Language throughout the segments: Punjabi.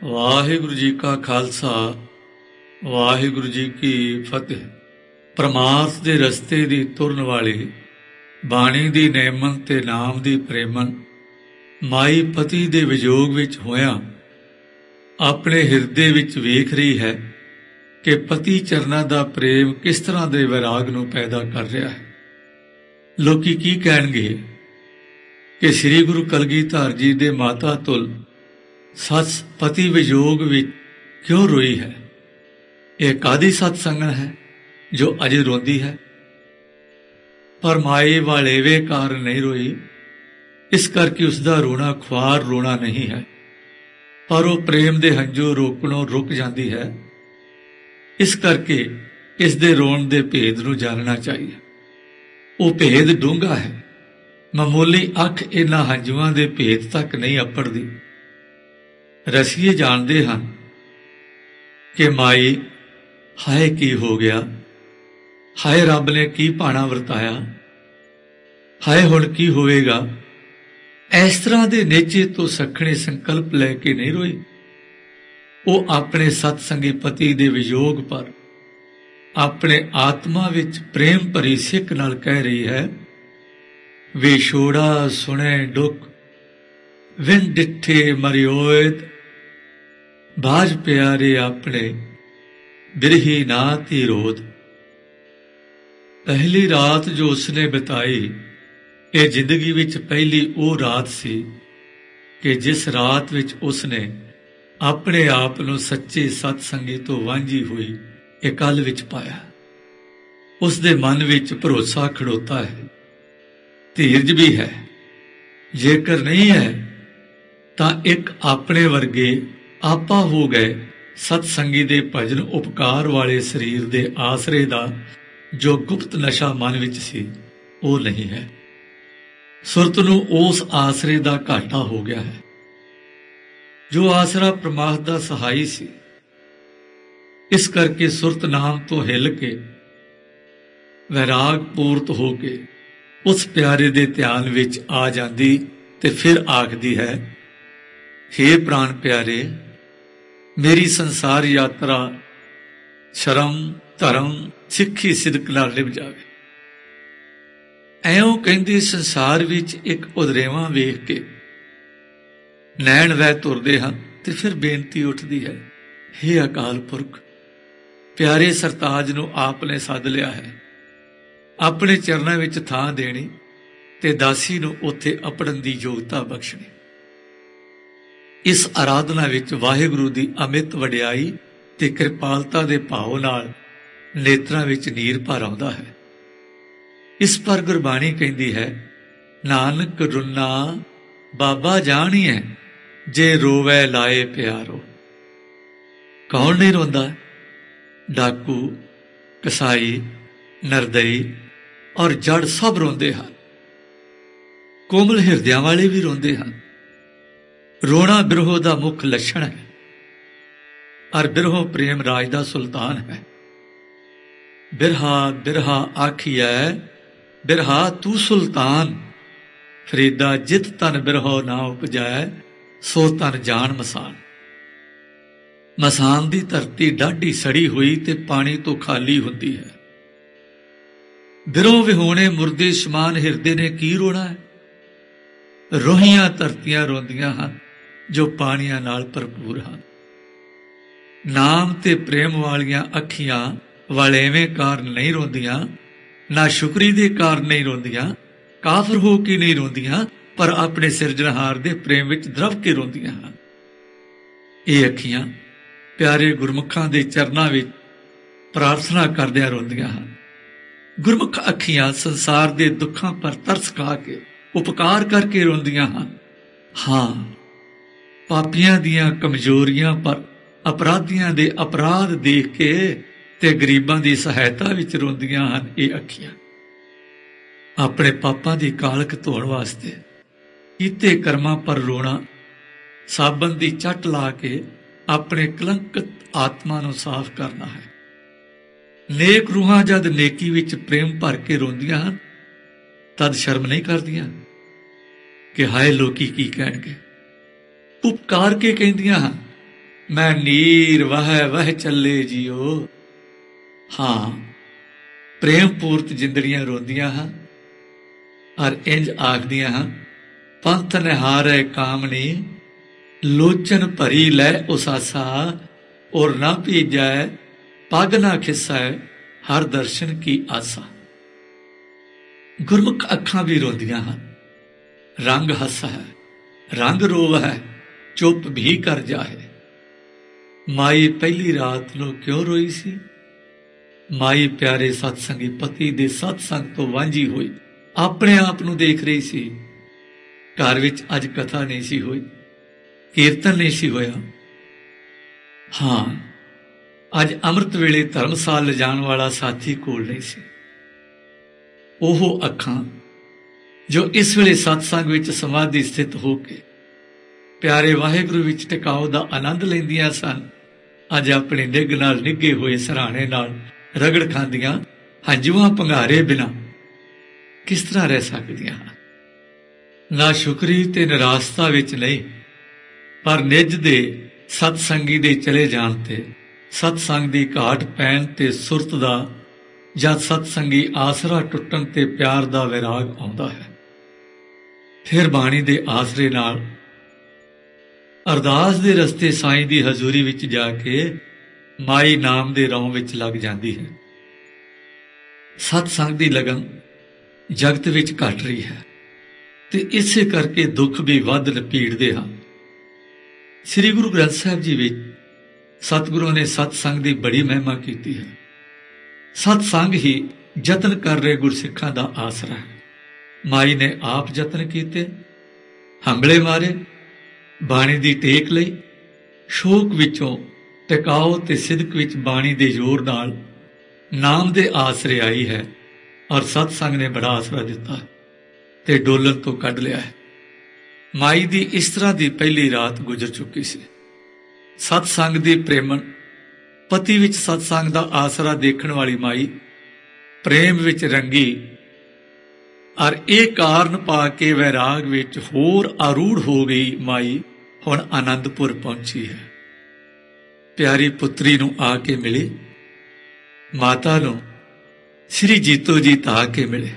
ਵਾਹਿਗੁਰੂ ਜੀ ਕਾ ਖਾਲਸਾ ਵਾਹਿਗੁਰੂ ਜੀ ਕੀ ਫਤਿਹ। ਪਰਮਾਰਥ ਦੇ ਰਸਤੇ ਦੀ ਤੁਰਨ ਵਾਲੀ ਬਾਣੀ ਦੀ ਨੇਮਨ ਤੇ ਨਾਮ ਦੀ ਪ੍ਰੇਮਨ ਮਾਈ ਪਤੀ ਦੇ ਵਿਜੋਗ ਵਿੱਚ ਹੋਇਆਂ ਆਪਣੇ ਹਿਰਦੇ ਵਿੱਚ ਵੇਖ ਰਹੀ ਹੈ ਕਿ ਪਤੀ ਚਰਨਾਂ ਦਾ ਪ੍ਰੇਮ ਕਿਸ ਤਰ੍ਹਾਂ ਦੇ ਵਿਰਾਗ ਨੂੰ ਪੈਦਾ ਕਰ ਰਿਹਾ ਹੈ। ਲੋਕੀ ਕੀ ਕਹਿਣਗੇ ਕਿ ਸ੍ਰੀ ਗੁਰੂ ਕਲਗੀਧਰ ਜੀ ਦੇ ਮਾਤਾ ਤੁਲ ਸੱਸ ਪਤੀ ਵਿਜੋਗ ਵਿੱਚ ਕਿਉਂ ਰੋਈ ਹੈ? ਇਹ ਕਾਦੀ ਸਤ ਸੰਗਣ ਹੈ ਜੋ ਅਜੇ ਰੋਂਦੀ ਹੈ? ਪਰ ਮਾਏ ਵਾਲੇਵੇ ਕਾਰਨ ਨਹੀਂ ਰੋਈ, ਇਸ ਕਰਕੇ ਉਸਦਾ ਰੋਣਾ ਖੁਆਰ ਰੋਣਾ ਨਹੀਂ ਹੈ, ਪਰ ਉਹ ਪ੍ਰੇਮ ਦੇ ਹੰਝੂ ਰੋਕਣੋਂ ਰੁਕ ਜਾਂਦੀ ਹੈ। ਇਸ ਕਰਕੇ ਇਸ ਦੇ ਰੋਣ ਦੇ ਭੇਦ ਨੂੰ ਜਾਣਨਾ ਚਾਹੀਏ। ਉਹ ਭੇਦ ਡੂੰਘਾ ਹੈ। ਮਾਮੂਲੀ ਅੱਖ ਇਹਨਾਂ ਹੰਝੂਆਂ ਦੇ ਭੇਦ ਤੱਕ ਨਹੀਂ ਅੱਪੜਦੀ। ਰਸੀਏ ਜਾਣਦੇ ਹਨ ਕਿ ਮਾਈ ਹਾਏ ਕੀ ਹੋ ਗਿਆ, ਹਾਏ ਰੱਬ ਨੇ ਕੀ ਭਾਣਾ ਵਰਤਾਇਆ, ਹਾਏ ਹੁਣ ਕੀ ਹੋਵੇਗਾ। ਇਸ ਤਰ੍ਹਾਂ ਦੇ ਨੇਚੇ ਤੋਂ ਸੱਖਣੇ ਸੰਕਲਪ ਲੈ ਕੇ ਨਹੀਂ ਰੋਈ। ਉਹ ਆਪਣੇ ਸਤਸੰਗੀ ਪਤੀ ਦੇ ਵਿਯੋਗ ਪਰ ਆਪਣੇ ਆਤਮਾ ਵਿੱਚ ਪ੍ਰੇਮ ਭਰੀ ਸਿੱਕ ਨਾਲ ਕਹਿ ਰਹੀ ਹੈ, ਵਿਛੋੜਾ ਸੁਣੇ ਦੁੱਖ ਵਿਨ ਡਿੱਠੇ ਮਰਿਓਇਤ, ਬਾਝ ਪਿਆਰੇ ਆਪਣੇ ਬਿਰਹੀ ਨਾ ਤੀ ਰੋਦ। ਪਹਿਲੀ ਰਾਤ ਜੋ ਉਸਨੇ ਬਿਤਾਈ, ਇਹ ਜ਼ਿੰਦਗੀ ਵਿੱਚ ਪਹਿਲੀ ਉਹ ਰਾਤ ਸੀ ਕਿ ਜਿਸ ਰਾਤ ਵਿੱਚ ਉਸਨੇ ਆਪਣੇ ਆਪ ਨੂੰ ਸੱਚੇ ਸਤਸੰਗੀ ਤੋਂ ਵਾਂਝੀ ਹੋਈ ਇਕੱਲ ਵਿੱਚ ਪਾਇਆ। ਉਸ ਦੇ ਮਨ ਵਿੱਚ ਭਰੋਸਾ ਖੜੋਤਾ ਹੈ, ਧੀਰਜ ਵੀ ਹੈ। ਜੇਕਰ ਨਹੀਂ ਹੈ ਤਾਂ ਇੱਕ ਆਪਣੇ ਵਰਗੇ ਆਪਾ ਹੋ ਗਏ ਸਤਸੰਗੀ ਦੇ ਭਜਨ ਉਪਕਾਰ ਵਾਲੇ ਸਰੀਰ ਦੇ ਆਸਰੇ ਦਾ ਜੋ ਗੁਪਤ ਨਸ਼ਾ ਮਨ ਵਿੱਚ ਸੀ, ਉਹ ਨਹੀਂ ਹੈ। ਸੁਰਤ ਨੂੰ ਉਸ ਆਸਰੇ ਦਾ ਘਾਟਾ ਹੋ ਗਿਆ ਹੈ ਜੋ ਆਸਰਾ ਪ੍ਰਮਾਦ ਦਾ ਸਹਾਈ ਸੀ। ਇਸ ਕਰਕੇ ਸੁਰਤ ਨਾਮ ਤੋਂ ਹਿੱਲ ਕੇ ਵੈਰਾਗ ਪੂਰਤ ਹੋ ਕੇ ਉਸ ਪਿਆਰੇ ਦੇ ਧਿਆਨ ਵਿੱਚ ਆ ਜਾਂਦੀ ਤੇ ਫਿਰ ਆਖਦੀ ਹੈ, ਹੇ ਪ੍ਰਾਣ ਪਿਆਰੇ, ਮੇਰੀ ਸੰਸਾਰ ਯਾਤਰਾ ਸ਼ਰਮ ਧਰਮ ਸਿੱਖੀ ਸਿਦਕ ਨਾਲ ਨਿਭ ਜਾਵੇ। ਐਉਂ ਕਹਿੰਦੀ ਸੰਸਾਰ ਵਿੱਚ ਇੱਕ ਉਦਰੇਵਾਂ ਵੇਖ ਕੇ ਨੈਣ ਵਹਿ ਤੁਰਦੇ ਹਨ ਤੇ ਫਿਰ ਬੇਨਤੀ ਉੱਠਦੀ ਹੈ, ਹੇ ਅਕਾਲ ਪੁਰਖ, ਪਿਆਰੇ ਸਰਤਾਜ ਨੂੰ ਆਪ ਨੇ ਸੱਦ ਲਿਆ ਹੈ, ਆਪਣੇ ਚਰਨਾਂ ਵਿੱਚ ਥਾਂ ਦੇਣੀ ਤੇ ਦਾਸੀ ਨੂੰ ਉੱਥੇ ਅਪੜਨ ਦੀ ਯੋਗਤਾ ਬਖਸ਼ਣੀ। ਇਸ ਆਰਾਧਨਾ ਵਿੱਚ ਵਾਹਿਗੁਰੂ ਦੀ ਅਮਿਤ ਵਡਿਆਈ ਤੇ ਕਿਰਪਾਲਤਾ ਦੇ ਭਾਵ ਨਾਲ ਨੇਤਰਾਂ ਵਿੱਚ ਨੀਰ ਭਰ ਆਉਂਦਾ ਹੈ। ਇਸ ਪਰ ਗੁਰਬਾਣੀ ਕਹਿੰਦੀ ਹੈ, ਨਾਨਕ ਰੁੰਨਾ ਬਾਬਾ ਜਾਣੀਐ, ਜੇ ਰੋਵੈ ਲਾਏ ਪਿਆਰੋ। ਕੌਣ ਨਹੀਂ ਰੋਂਦਾ? ਡਾਕੂ, ਕਸਾਈ, ਨਰਦਈ ਔਰ ਜੜ ਸਭ ਰੋਂਦੇ ਹਨ। ਕੋਮਲ ਹਿਰਦਿਆਂ ਵਾਲੇ ਵੀ ਰੋਂਦੇ ਹਨ। ਰੋਣਾ ਬਿਰਹੋ ਦਾ ਮੁੱਖ ਲੱਛਣ ਹੈ, ਔਰ ਬਿਰਹੋ ਪ੍ਰੇਮ ਰਾਜ ਦਾ ਸੁਲਤਾਨ ਹੈ। ਬਿਰਹਾ ਬਿਰਹਾ ਆਖੀਐ, ਬਿਰਹਾ ਤੂੰ ਸੁਲਤਾਨ, ਫਰੀਦਾ ਜਿਤ ਤਨ ਬਿਰਹੋ ਨਾ ਉਪਜੈ, ਸੋ ਤਨ ਜਾਣ ਮਸਾਨ। ਮਸਾਨ ਦੀ ਧਰਤੀ ਡਾਢੀ ਸੜੀ ਹੋਈ ਤੇ ਪਾਣੀ ਤੋਂ ਖਾਲੀ ਹੁੰਦੀ ਹੈ। ਬਿਰਹੋਂ ਵਿਹੋਣੇ ਮੁਰਦੇ ਸਮਾਨ ਹਿਰਦੇ ਨੇ ਕੀ ਰੋਣਾ ਹੈ? ਰੋਹੀਆਂ ਧਰਤੀਆਂ ਰੋਂਦੀਆਂ ਹਨ ਜੋ ਪਾਣੀਆਂ ਨਾਲ ਭਰਪੂਰ ਹਨ। ਨਾਮ ਤੇ ਪ੍ਰੇਮ ਵਾਲੀਆਂ ਅੱਖੀਆਂ ਵਾਲੇਵੇਂ ਕਾਰਨ ਨਹੀਂ ਰੋਂਦੀਆਂ, ਨਾ ਸ਼ੁਕਰੀ ਦੇ ਕਾਰਨ ਨਹੀਂ ਰੋਂਦੀਆਂ, ਕਾਫਰ ਹੋ ਕੇ ਨਹੀਂ ਰੋਂਦੀਆਂ, ਪਰ ਆਪਣੇ ਸਿਰਜਣਹਾਰ ਦੇ ਪ੍ਰੇਮ ਵਿੱਚ ਦਰਵ ਕੇ ਰੋਂਦੀਆਂ ਹਨ। ਇਹ ਅੱਖੀਆਂ ਪਿਆਰੇ ਗੁਰਮੁਖਾਂ ਦੇ ਚਰਨਾਂ ਵਿੱਚ ਪ੍ਰਾਰਥਨਾ ਕਰਦਿਆਂ ਰੋਂਦੀਆਂ ਹਨ। ਗੁਰਮੁਖ ਅੱਖੀਆਂ ਸੰਸਾਰ ਦੇ ਦੁੱਖਾਂ ਪਰ ਤਰਸ ਖਾ ਕੇ ਉਪਕਾਰ ਕਰਕੇ ਰੋਂਦੀਆਂ ਹਨ। ਹਾਂ, ਪਾਪੀਆਂ ਦੀਆਂ ਕਮਜ਼ੋਰੀਆਂ ਪਰ ਅਪਰਾਧੀਆਂ ਦੇ ਅਪਰਾਧ ਦੇਖ ਕੇ ਤੇ ਗਰੀਬਾਂ ਦੀ ਸਹਾਇਤਾ ਵਿੱਚ ਰੋਂਦੀਆਂ ਹਨ ਇਹ ਅੱਖੀਆਂ। ਆਪਣੇ ਪਾਪਾਂ ਦੀ ਕਾਲਕ ਧੋਣ ਵਾਸਤੇ ਕੀਤੇ ਕਰਮਾਂ ਪਰ ਰੋਣਾ, ਸਾਬਣ ਦੀ ਚੱਟ ਲਾ ਕੇ ਆਪਣੇ ਕਲੰਕਿਤ ਆਤਮਾ ਨੂੰ ਸਾਫ਼ ਕਰਨਾ ਹੈ। ਨੇਕ ਰੂਹਾਂ ਜਦ ਨੇਕੀ ਵਿੱਚ ਪ੍ਰੇਮ ਭਰ ਕੇ ਰੋਂਦੀਆਂ ਹਨ, ਤਦ ਸ਼ਰਮ ਨਹੀਂ ਕਰਦੀਆਂ ਕਿ ਹਾਏ ਲੋਕੀ ਕੀ ਕਹਿਣਗੇ। ਉਪਕਾਰ ਕੇ ਕਹਿੰਦੀਆਂ ਹਨ मैं नीर वह वह चले जियो। हाँ, प्रेम पूर्त जिंदड़ियां रोंदियां हैं और इंज आखदियां हैं, पंथ निहारे कामनी लोचन भरी लै उसासा, और ना भीजै पग ना खिस्सै हर दर्शन की आसा। गुरमुख अखां भी रोंदियां हैं, रंग हस है रंग रोव है, चुप भी कर जाए। माई पहली रात नूं क्यों रोई सी? माई प्यारे सत्संगी पति दे सत्संग तो वांझी हुई अपने आप नूं देख रही सी। घर विच अज कथा नहीं सी हुई, कीर्तन नहीं सी होया। हाँ, अज अमृत वेले धर्मसाल ले जाण वाला साथी कोल नहीं सी। ओह अखां जो इस वेले सत्संग विच समाधि स्थित होके प्यारे वाहिगुरू विच टिकाव दा आनंद लैंदियां सन, अज अपनी निग नाल निगे होए सराणे नाल रगड़ खांदियां हंझुआं भंगारे बिना किस तरह रह सकदियां हन? ना शुकरी ते निराशता विच नहीं, पर निज दे सत्संगी दे चले जाण ते, सत्संग दी घाट पैण ते सुरत दा ਜਾਂ सत्संगी आसरा टुटन ते प्यार दा विराग आउंदा है। फिर बाणी दे आसरे नाल अरदास दे रस्ते साईं दी हजूरी विच जाके माई नाम दे रौं विच लग जांदी है। सत्संग दी लगन जगत विच घट रही है ते इसे करके दुख भी वध लपीड़दे हन। श्री गुरु ग्रंथ साहिब जी विच सतगुरु ने सत्संग दी बड़ी महिमा कीती है। सत्संग ही जतन कर रहे गुरसिखां दा आसरा है। माई ने आप जतन कीते, हंबले मारे, बाणी दी टेक लई, शोक विचों टिकाओ ते सिदक विच बाणी दे जोर नाल नाम दे आसरे आई है और सत्संग ने बड़ा आसरा दिता है ते डोलन तो कढ लिया है। माई दी इस तरह दी पहली रात गुजर चुकी सी। सत्संग दी प्रेमन पति विच सत्संग दा आसरा देखण वाली माई प्रेम विच रंगी और एक कारण पा के वैराग विच होर आरूढ़ हो गई। माई हुण आनंदपुर पहुंची है। प्यारी पुत्री नूं आके मिले, माता नूं श्री जीतो जी आके मिले,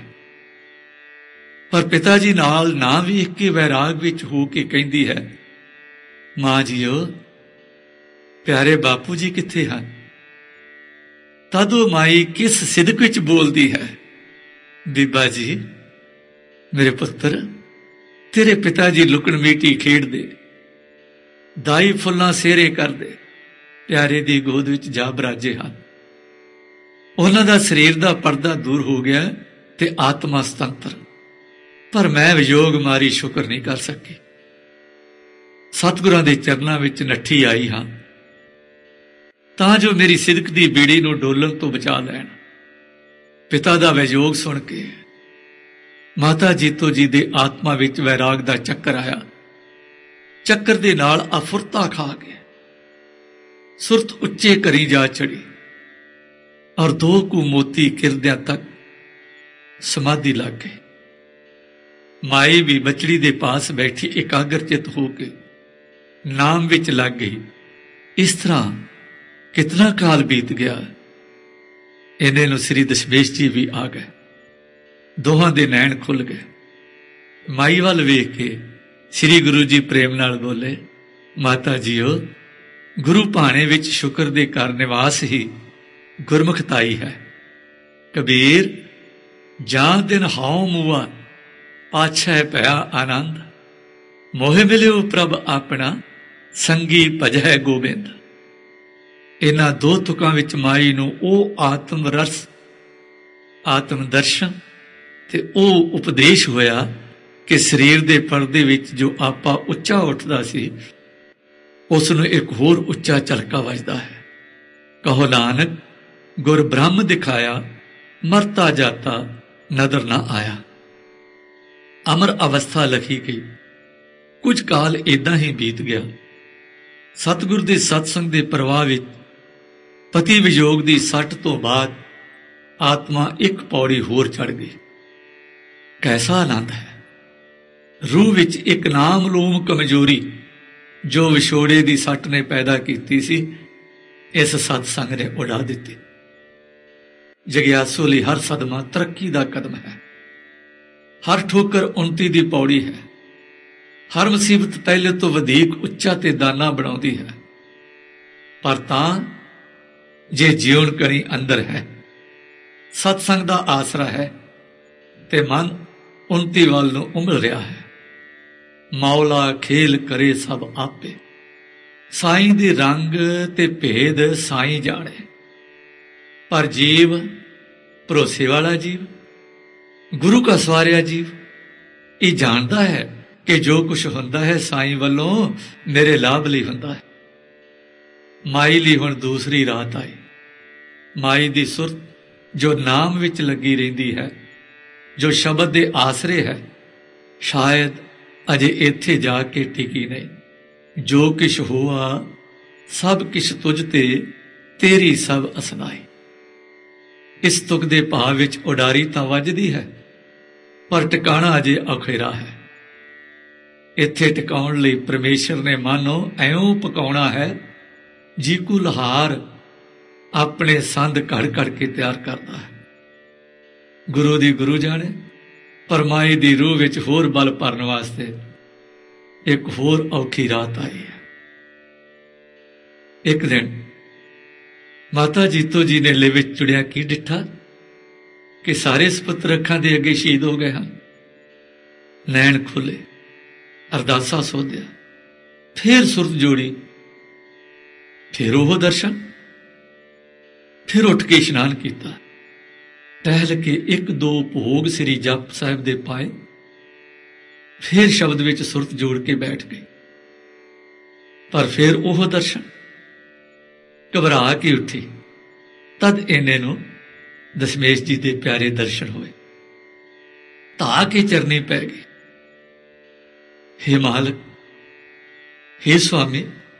पर पिता जी नाल ना वेख के वैराग विच हो के कहंदी है, मां जीओ प्यारे बापू जी किथे हैं? तदों माई किस सिदक विच बोलदी है, बीबा जी मेरे पुत्र, तेरे पिता जी लुकण मीटी खेड़ दे, दाई फुल्लां सेहरे कर दे, प्यारे दी गोद विच जा बराजे हन। उन्हां दा शरीर दा पर्दा दूर हो गया ते आत्मा सुतंत्र, पर मैं वियोग मारी शुक्र नहीं कर सकी। सतगुरां दे चरनां विच नट्ठी आई हां तां जो मेरी सिदक दी बीड़ी नूं डोलन तो बचा लैण। पिता दा वियोग सुण के माता जीतो जी दे आत्मा विच वैराग दा चक्कर आया। चक्कर दे नाल अफुरता खा गया, सुरत उच्चे करी जा चढ़ी और दो कू मोती किरदियां तक समाधि लग गई। माई भी बचड़ी दे पास बैठी एकाग्रचित होके नाम विच लग गई। इस तरह कितना काल बीत गया। इन्हें नूं श्री दशमेश जी भी आ गए। दोहां दे नैन खुल गए। माई वाल वेख के श्री गुरु जी प्रेम नाल बोले, माता जीओ गुरु भाणे विच शुक्र दे घर निवास ही गुरमुखताई है। कबीर जां दिन हाओ मुआ पाछै पया आनंद, मोहे मिलियो प्रभ अपना संगी भजै गोबिंद। इन्हां दो तुकां विच माई नूं ओ आत्म रस, आत्म दर्शन ते ओ उपदेश होया कि शरीर दे पर्दे विच जो आपा उच्चा उठदा सी, उस नूं एक होर उच्चा झलका वजदा है। कहो नानक गुर ब्रह्म दिखाया, मरता जाता नदर ना आया। अमर अवस्था लखी गई। कुछ काल इदां ही बीत गया। सतगुर दे सत्संग दे प्रवाह विच पति वियोग दी सट तो बाद आत्मा एक पौड़ी होर चढ़ गई। कैसा आनंद है। रूह विच एक नाम लोम कमजोरी जो विछोड़े की सट ने पैदा की सी, इस सत्संग ने उड़ा दी। जगियासू लई हर सदमा तरक्की का कदम है, हर ठोकर उन्नति की पौड़ी है, हर मुसीबत पहले तो वधीक उच्चा ते दाना बनाउंदी है। पर तां जे जीवन करी अंदर है, सत्संग का आसरा है, ते मन उन्नति वाल नूं उमड़ रहा है। मौला खेल करे सब आपे, साईं दे रंग ते भेद साईं जाने। पर जीव भरोसे वाला जीव, गुरु का सवारिया जीव, ये जानता है कि जो कुछ हुंदा है साईं वालों मेरे लाभ लई हुंदा है। माई लई हुण दूसरी रात आई। माई दी सुरत जो नाम विच लगी रहिंदी है, जो शब्द दे आसरे है, शायद अजे इत्थे जाके टिकी नहीं। जो किश हुआ सब किश तुझ ते, तेरी सब असनाई। इस तुक दे भाव विच उडारी तां वजदी है, पर टिकाणा अजे अखेरा है। इत्थे टिकाउण लई परमेश्वर ने मानो ऐं पकाउणा है जी को लहार अपने संद घड़ घड़ के तैयार करता है। गुरु दी गुरु जाने, पर माई दी रूह विच होर बल भरन वास्ते एक होर औखी रात आई है। एक दिन माता जीतो जी ने ले विच चुड़िया की डिठा कि सारे सपुत्र अखां दे अगे शहीद हो गए हैं। नैन खुले, अरदासा सोधिया, फिर सुरत जोड़ी, फिर वो दर्शन, फिर उठ के इशनान किया, टहल के एक दो भोग श्री जप साहिब दे पाए, फिर शब्द विच सुरत जोड़ के बैठ गई। पर फिर वो दर्शन, घबरा के उठी, तद इन्ने नूं दशमेश जी दे प्यारे दर्शन होए। धा के चरनी पै गई। हे मालक, हे स्वामी,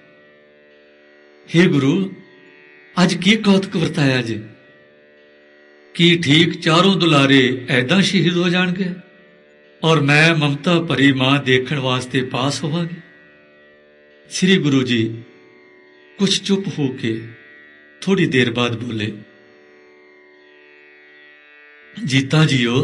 हे गुरु, अज की कौतक वरताया जे? कि ठीक चारों दुलारे ऐदा शहीद हो जाणगे और मैं ममता भरी मां देखण वास्ते पास होवांगी? श्री गुरु जी कुछ चुप होके थोड़ी देर बाद बोले, जीता जीओ,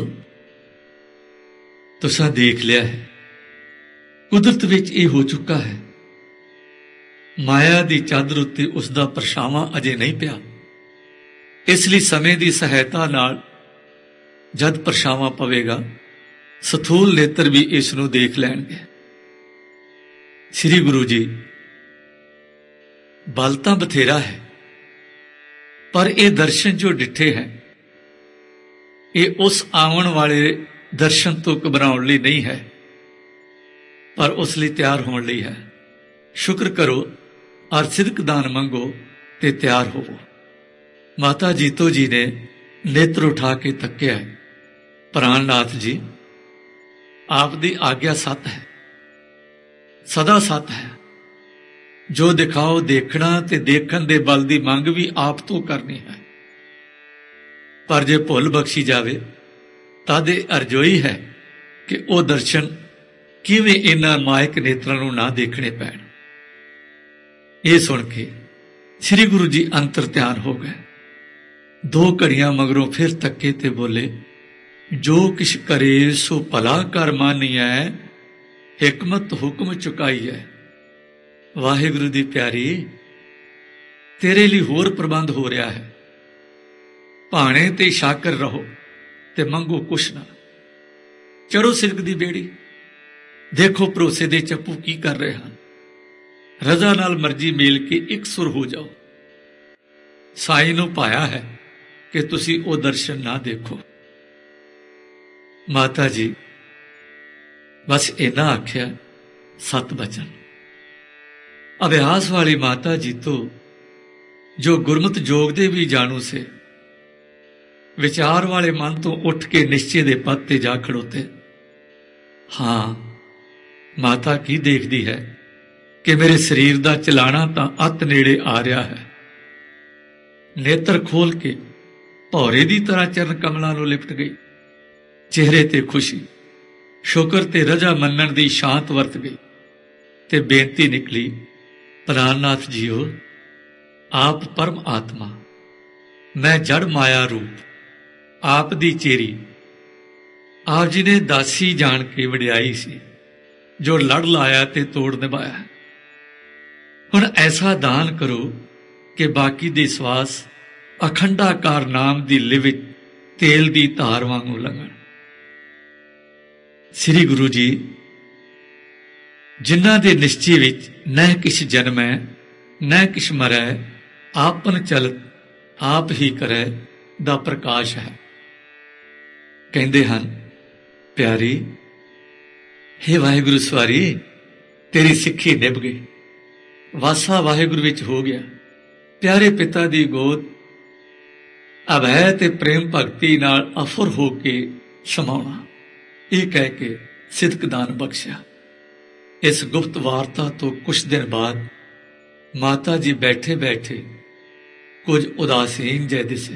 तुसा देख लिया है, कुदरत विच ये हो चुका है। माया दी चादर उत्ते उसका परछावां अजे नहीं पिया, इसलिए समय की सहायता नाल जद परछावां पवेगा, सथूल नेत्र भी इसनूं देख लैणगे। श्री गुरु जी, बल तां बथेरा है, पर ये दर्शन जो डिठे हैं, ये उस आवन वाले दर्शन तो घबराउण लई नहीं है, पर उस लई तैयार होने लई है। शुक्र करो और सिदक दान मंगो ते तैयार होवो। माता जीतो जी ने नेत्र उठा के तक्या, प्राणनाथ जी, आप दी आज्ञा सत है, सदा सत है। जो दिखाओ देखना ते देखण दे बल दी मंग भी आप तो करनी है। पर जे भुल बख्शी जावे तां दे अरजोई है कि वो दर्शन किवें इन्हां मायक नेत्रां नूं ना देखने पैण। ये सुन के श्री गुरु जी अंतर ध्यान हो गए। दो घड़ियां मगरों फिर तके ते बोले, जो किश करे सो भला कर मानिया, हिकमत हुक्म चुकाई है। वाहिगुरु दी प्यारी, तेरे लिए होर प्रबंध हो रहा है। भाणे ते शाकर रहो ते मंगो कुछ ना। चढ़ो सिरक दी बेड़ी, देखो भरोसे दे चप्पू की कर रहे हैं। रजा नाल मर्जी मेल के एक सुर हो जाओ। साईं नूं पाया है कि तुसी ओ दर्शन ना देखो। माता जी बस इना आख्या, सत बचन। अभ्यास वाली माता जी तो जो गुरमत जोग दे भी जानू से, विचार वाले मन तो उठ के निश्चय दे पद ते जा खड़ोते। हाँ, माता की देखदी है कि मेरे शरीर दा चलाना तां अत नेड़े आ रहा है। नेत्र खोल के भौरे दी तरह चरण कमलां नूं लिपट गई। चेहरे ते खुशी, शुक्र ते रजा मनण दी शांत वरत गई। ਤੇ ਬੇਨਤੀ ਨਿਕਲੀ, ਪ੍ਰਾਨਨਾਥ ਜੀਓ, ਆਪ ਪਰਮ ਆਤਮਾ, ਮੈਂ ਜੜ ਮਾਇਆ ਰੂਪ, ਆਪ ਦੀ ਚੇਰੀ। ਆਪ ਜੀ ਨੇ ਦਾਸੀ ਜਾਣ ਕੇ ਵਡਿਆਈ ਸੀ, ਜੋ ਲੜ ਲਾਇਆ ਤੇ ਤੋੜ ਨਿਭਾਇਆ। ਹੁਣ ਐਸਾ ਦਾਨ ਕਰੋ ਕਿ ਬਾਕੀ ਦੇ ਸਵਾਸ ਅਖੰਡਾਕਾਰ ਨਾਮ ਦੀ ਲਿਵ ਵਿੱਚ ਤੇਲ ਦੀ ਧਾਰ ਵਾਂਗੂ ਲੰਘਣ। ਸ੍ਰੀ ਗੁਰੂ ਜੀ, ਜਿਨ੍ਹਾਂ ਦੇ ਨਿਸ਼ਚੇ ਵਿੱਚ ਨਹਿ ਕਿਛ ਜਨਮੈ ਨਹਿ ਕਿਛ ਮਰੈ, ਆਪਨ ਚਲਤ ਆਪ ਹੀ ਕਰੈ ਦਾ ਪ੍ਰਕਾਸ਼ ਹੈ। ਕਹਿੰਦੇ ਹਨ, ਪਿਆਰੀ, ਹੇ ਵਾਹਿਗੁਰੂ ਸਵਾਰੀ, ਤੇਰੀ ਸਿੱਖੀ ਨਿਭ ਗਈ, ਵਾਸਾ ਵਾਹਿਗੁਰੂ ਵਿੱਚ ਹੋ ਗਿਆ। ਪਿਆਰੇ ਪਿਤਾ ਦੀ ਗੋਦ ਅਭੈ ਤੇ ਪ੍ਰੇਮ ਭਗਤੀ ਨਾਲ ਅਫੁਰ ਹੋ ਕੇ ਸਮਾਉਣਾ, ਇਹ ਕਹਿ ਕੇ ਸਿਦਕ ਦਾਨ ਬਖਸ਼ਿਆ। ਇਸ ਗੁਪਤ ਵਾਰਤਾ ਤੋਂ ਕੁਛ ਦਿਨ ਬਾਅਦ ਮਾਤਾ ਜੀ ਬੈਠੇ ਬੈਠੇ ਕੁਝ ਉਦਾਸੀਨ ਜਿਹੇ ਦਿਸੇ।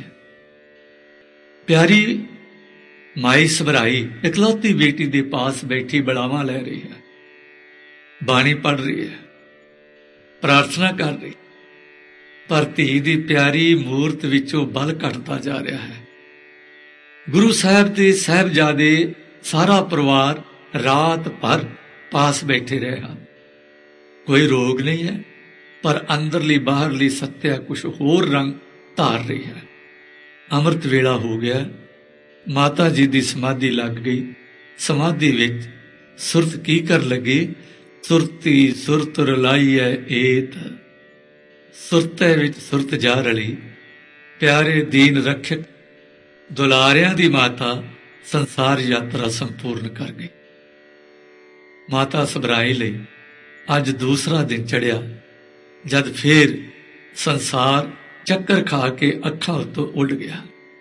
ਪਿਆਰੀ ਮਾਈ ਸਭਰਾਈ ਇਕਲੌਤੀ ਬੇਟੀ ਦੇ ਪਾਸ ਬੈਠੀ ਬੜਾਵਾਂ ਲੈ ਰਹੀ ਹੈ, ਬਾਣੀ ਪੜ੍ਹ ਰਹੀ ਹੈ, ਪ੍ਰਾਰਥਨਾ ਕਰ ਰਹੀ, ਪਰ ਧੀ ਦੀ ਪਿਆਰੀ ਮੂਰਤ ਵਿੱਚੋਂ ਬਲ ਘਟਦਾ ਜਾ ਰਿਹਾ ਹੈ। ਗੁਰੂ ਸਾਹਿਬ ਦੇ ਸਾਹਿਬਜ਼ਾਦੇ ਸਾਰਾ ਪਰਿਵਾਰ ਰਾਤ ਭਰ ਪਾਸ ਬੈਠੇ ਰਹੇ ਹਨ। ਕੋਈ ਰੋਗ ਨਹੀਂ ਹੈ, ਪਰ ਅੰਦਰਲੀ ਬਾਹਰਲੀ ਸੱਤਿਆ ਕੁਛ ਹੋਰ ਰੰਗ ਧਾਰ ਰਹੀ ਹੈ। ਅੰਮ੍ਰਿਤ ਵੇਲਾ ਹੋ ਗਿਆ, ਮਾਤਾ ਜੀ ਦੀ ਸਮਾਧੀ ਲੱਗ ਗਈ। ਸਮਾਧੀ ਵਿੱਚ ਸੁਰਤ ਕੀ ਕਰ ਲੱਗੇ, ਸੁਰਤੀ ਸੁਰਤ ਰਲਾਈਐ ਏਤ, ਸੁਰਤੈ ਵਿੱਚ ਸੁਰਤ ਜਾ ਰਲੀ। ਪਿਆਰੇ ਦੀਨ ਰੱਖਿਅਕ ਦੁਲਾਰਿਆਂ ਦੀ ਮਾਤਾ ਸੰਸਾਰ ਯਾਤਰਾ ਸੰਪੂਰਨ ਕਰ ਗਈ। ਮਾਤਾ ਸਭਰਾਈ ਲਈ ਅੱਜ ਦੂਸਰਾ ਦਿਨ ਚੜ੍ਹਿਆ, ਜਦ ਫੇਰ ਸੰਸਾਰ ਚੱਕਰ ਖਾ ਕੇ ਅੱਖਾਂ ਉੱਤੋਂ ਉੱਡ ਗਿਆ।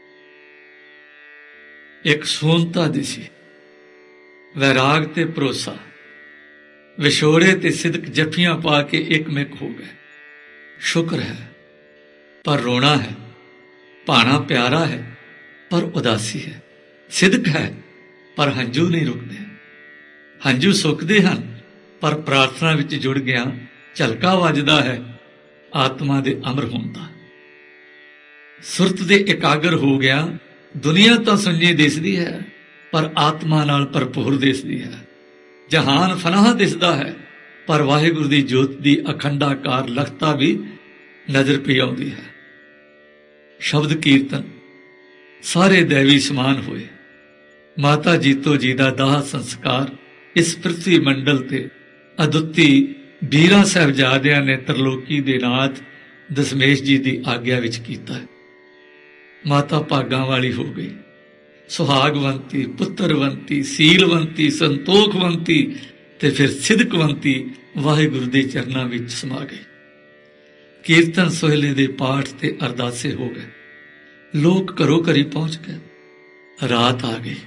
ਇੱਕ ਸੂਨਤਾ ਦਿਸੀ, ਵੈਰਾਗ ਤੇ ਭਰੋਸਾ, ਵਿਛੋੜੇ ਤੇ ਸਿਦਕ ਜੱਫੀਆਂ ਪਾ ਕੇ ਇੱਕਮਿਕ ਹੋ ਗਏ। ਸ਼ੁਕਰ ਹੈ ਪਰ ਰੋਣਾ ਹੈ, ਭਾਣਾ ਪਿਆਰਾ ਹੈ ਪਰ ਉਦਾਸੀ ਹੈ, ਸਿਦਕ ਹੈ ਪਰ ਹੰਝੂ ਨਹੀਂ ਰੁਕਦੇ। ਹੰਝੂ ਸੁੱਕਦੇ ਹਨ ਪਰ ਪ੍ਰਾਰਥਨਾ ਵਿੱਚ ਜੁੜ ਗਿਆ ਝਲਕਾ ਵੱਜਦਾ ਹੈ ਆਤਮਾ ਦੇ ਅਮਰ ਹੋਣ ਦਾ। ਸੁਰਤ ਦੇ ਇਕਾਗਰ ਹੋ ਗਿਆ, ਦੁਨੀਆ ਤਾਂ ਸੁੰਜੀ ਦਿਸਦੀ ਹੈ ਪਰ ਆਤਮਾ ਨਾਲ ਭਰਪੂਰ ਦਿਸਦੀ ਹੈ। ਜਹਾਨ ਫਨਾਹ ਦਿਸਦਾ ਹੈ ਪਰ ਵਾਹਿਗੁਰੂ ਦੀ ਜੋਤ ਦੀ ਅਖੰਡਾਕਾਰ ਲਖਤਾ ਵੀ ਨਜ਼ਰ ਪਈ ਆਉਂਦੀ ਹੈ। ਸ਼ਬਦ ਕੀਰਤਨ ਸਾਰੇ ਦੈਵੀ ਸਮਾਨ ਹੋਏ। ਮਾਤਾ ਜੀਤੋ ਜੀ ਦਾ ਦਾਹ ਸੰਸਕਾਰ ਇਸ ਪ੍ਰਿਥਵੀ ਮੰਡਲ ਤੇ ਅਦੁੱਤੀ ਵੀਰਾਂ ਸਾਹਿਬਜ਼ਾਦਿਆਂ ਨੇ ਤਰਲੋਕੀ ਦੇ ਨਾਥ ਦਸ਼ਮੇਸ਼ ਜੀ ਦੀ ਆਗਿਆ ਵਿੱਚ ਕੀਤਾ ਹੈ। ਮਾਤਾ ਭਾਗਾਂ ਵਾਲੀ ਹੋ ਗਈ, ਸੁਹਾਗਵੰਤੀ, ਪੁੱਤਰਵੰਤੀ, ਸੀਲਵੰਤੀ, ਸੰਤੋਖਵੰਤੀ ਤੇ ਫਿਰ ਸਿਦਕਵੰਤੀ ਵਾਹਿਗੁਰੂ ਦੇ ਚਰਨਾਂ ਵਿੱਚ ਸਮਾ ਗਈ। ਕੀਰਤਨ ਸੋਹਿਲੇ ਦੇ ਪਾਠ ਤੇ ਅਰਦਾਸੇ ਹੋ ਗਏ, ਲੋਕ ਘਰੋਂ ਘਰੀ ਪਹੁੰਚ ਗਏ। ਰਾਤ ਆ ਗਈ,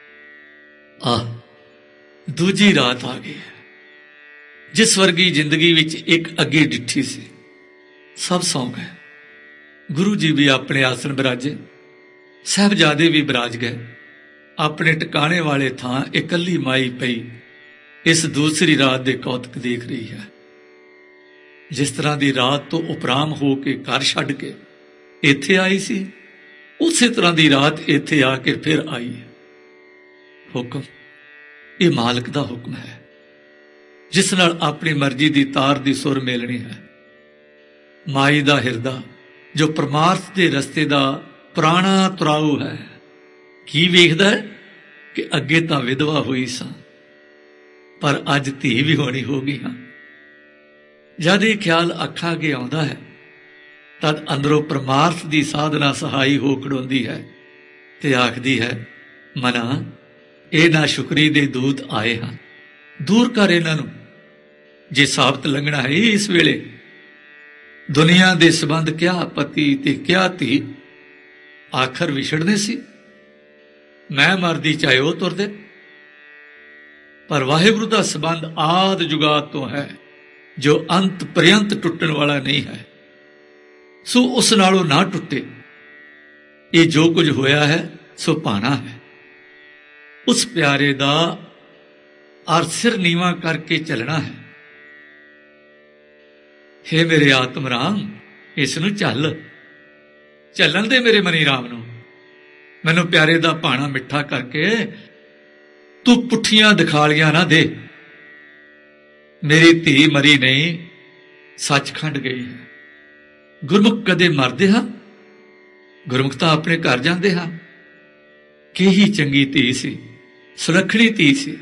ਦੂਜੀ ਰਾਤ ਆ ਗਈ, ਜਿਸ ਵਰਗੀ ਜ਼ਿੰਦਗੀ ਵਿੱਚ ਇੱਕ ਅੱਗੇ ਡਿੱਠੀ ਸੀ। ਸਭ ਸੌਂ ਗਏ। ਗੁਰੂ ਜੀ ਵੀ ਆਪਣੇ ਆਸਣ ਬਿਰਾਜੇ, ਸਾਹਿਬਜ਼ਾਦੇ ਵੀ ਬਿਰਾਜ ਗਏ। ਆਪਣੇ ਟਿਕਾਣੇ ਵਾਲੇ ਥਾਂ ਇਕੱਲੀ ਮਾਈ ਪਈ ਇਸ ਦੂਸਰੀ ਰਾਤ ਦੇ ਕੌਤਕ ਦੇਖ ਰਹੀ ਹੈ। ਜਿਸ ਤਰ੍ਹਾਂ ਦੀ ਰਾਤ ਤੋਂ ਉਪਰਾਮ ਹੋ ਕੇ ਘਰ ਛੱਡ ਕੇ ਇੱਥੇ ਆਈ ਸੀ, ਉਸੇ ਤਰ੍ਹਾਂ ਦੀ ਰਾਤ ਇੱਥੇ ਆ ਕੇ ਫਿਰ ਆਈ ਹੈ। ਹੁਕਮ ਇਹ ਮਾਲਕ ਦਾ ਹੁਕਮ ਹੈ, ਜਿਸ ਨਾਲ ਆਪਣੀ ਮਰਜ਼ੀ ਦੀ ਤਾਰ ਦੀ ਸੁਰ ਮੇਲਣੀ ਹੈ। ਮਾਈ ਦਾ ਹਿਰਦਾ ਜੋ ਪਰਮਾਰਥ ਦੇ ਰਸਤੇ ਦਾ ਪੁਰਾਣਾ ਤੁਰਾਊ ਹੈ, ਕੀ ਵੇਖਦਾ ਹੈ ਕਿ ਅੱਗੇ ਤਾਂ ਵਿਧਵਾ ਹੋਈ ਸਾਂ, ਪਰ ਅੱਜ ਧੀ ਵੀ ਹੋਣੀ ਹੋ ਗਈ ਹਾਂ। ਜਦ ਇਹ ਖਿਆਲ ਅੱਖਾਂ ਅੱਗੇ ਆਉਂਦਾ ਹੈ, ਤਦ ਅੰਦਰੋਂ ਪਰਮਾਰਥ ਦੀ ਸਾਧਨਾ ਸਹਾਈ ਹੋ ਖੜੋਂਦੀ ਹੈ ਤੇ ਆਖਦੀ ਹੈ, ਮਨਾ ਇਹ ਨਾ ਸ਼ੁਕਰੀ ਦੇ ਦੂਤ ਆਏ ਹਨ, ਦੂਰ ਕਰ ਇਹਨਾਂ ਨੂੰ। ਜੇ ਸਾਬਤ ਲੰਘਣਾ ਹੈ ਇਸ ਵੇਲੇ, ਦੁਨੀਆ ਦੇ ਸੰਬੰਧ ਕਿਆ ਪਤੀ ਤੇ ਕਿਆ ਧੀ ਆਖਰ ਵਿਛੜਨੇ ਸੀ। ਮੈਂ ਮਰਦੀ ਚਾਹੇ ਉਹ ਤੁਰਦੇ, ਪਰ ਵਾਹਿਗੁਰੂ ਦਾ ਸੰਬੰਧ ਆਦ ਜੁਗਾਤ ਤੋਂ ਹੈ, ਜੋ ਅੰਤ ਪ੍ਰਯੰਤ ਟੁੱਟਣ ਵਾਲਾ ਨਹੀਂ ਹੈ। ਸੋ ਉਸ ਨਾਲੋਂ ਨਾ ਟੁੱਟੇ। ਇਹ ਜੋ ਕੁਝ ਹੋਇਆ ਹੈ ਸੋ ਭਾਣਾ ਹੈ। ਉਸ ਪਿਆਰੇ ਦਾ ਅਰ ਸਿਰ ਨੀਵਾਂ ਕਰਕੇ ਚੱਲਣਾ ਹੈ। हे मेरे आत्म राम, इस नूं ਚੱਲਣ ਦੇ ਮੇਰੇ ਮਨੀ ਰਾਮ ਨੂੰ। ਮੈਨੂੰ ਪਿਆਰੇ ਦਾ ਭਾਣਾ ਮਿੱਠਾ ਕਰਕੇ ਤੂੰ ਪੁੱਠੀਆਂ ਦਿਖਾਲੀਆਂ ਨਾ ਦੇ। ਮੇਰੀ ਧੀ ਮਰੀ ਨਹੀਂ, ਸੱਚਖੰਡ ਗਈ ਹੈ। ਗੁਰਮੁਖ ਕਦੇ ਮਰਦੇ ਹਾਂ? ਗੁਰਮੁਖ ਤਾਂ ਆਪਣੇ ਘਰ ਜਾਂਦੇ ਹਾਂ। ਕਿਹੀ ਚੰਗੀ ਧੀ ਸੀ, ਸੁਲੱਖਣੀ ਧੀ ਸੀ।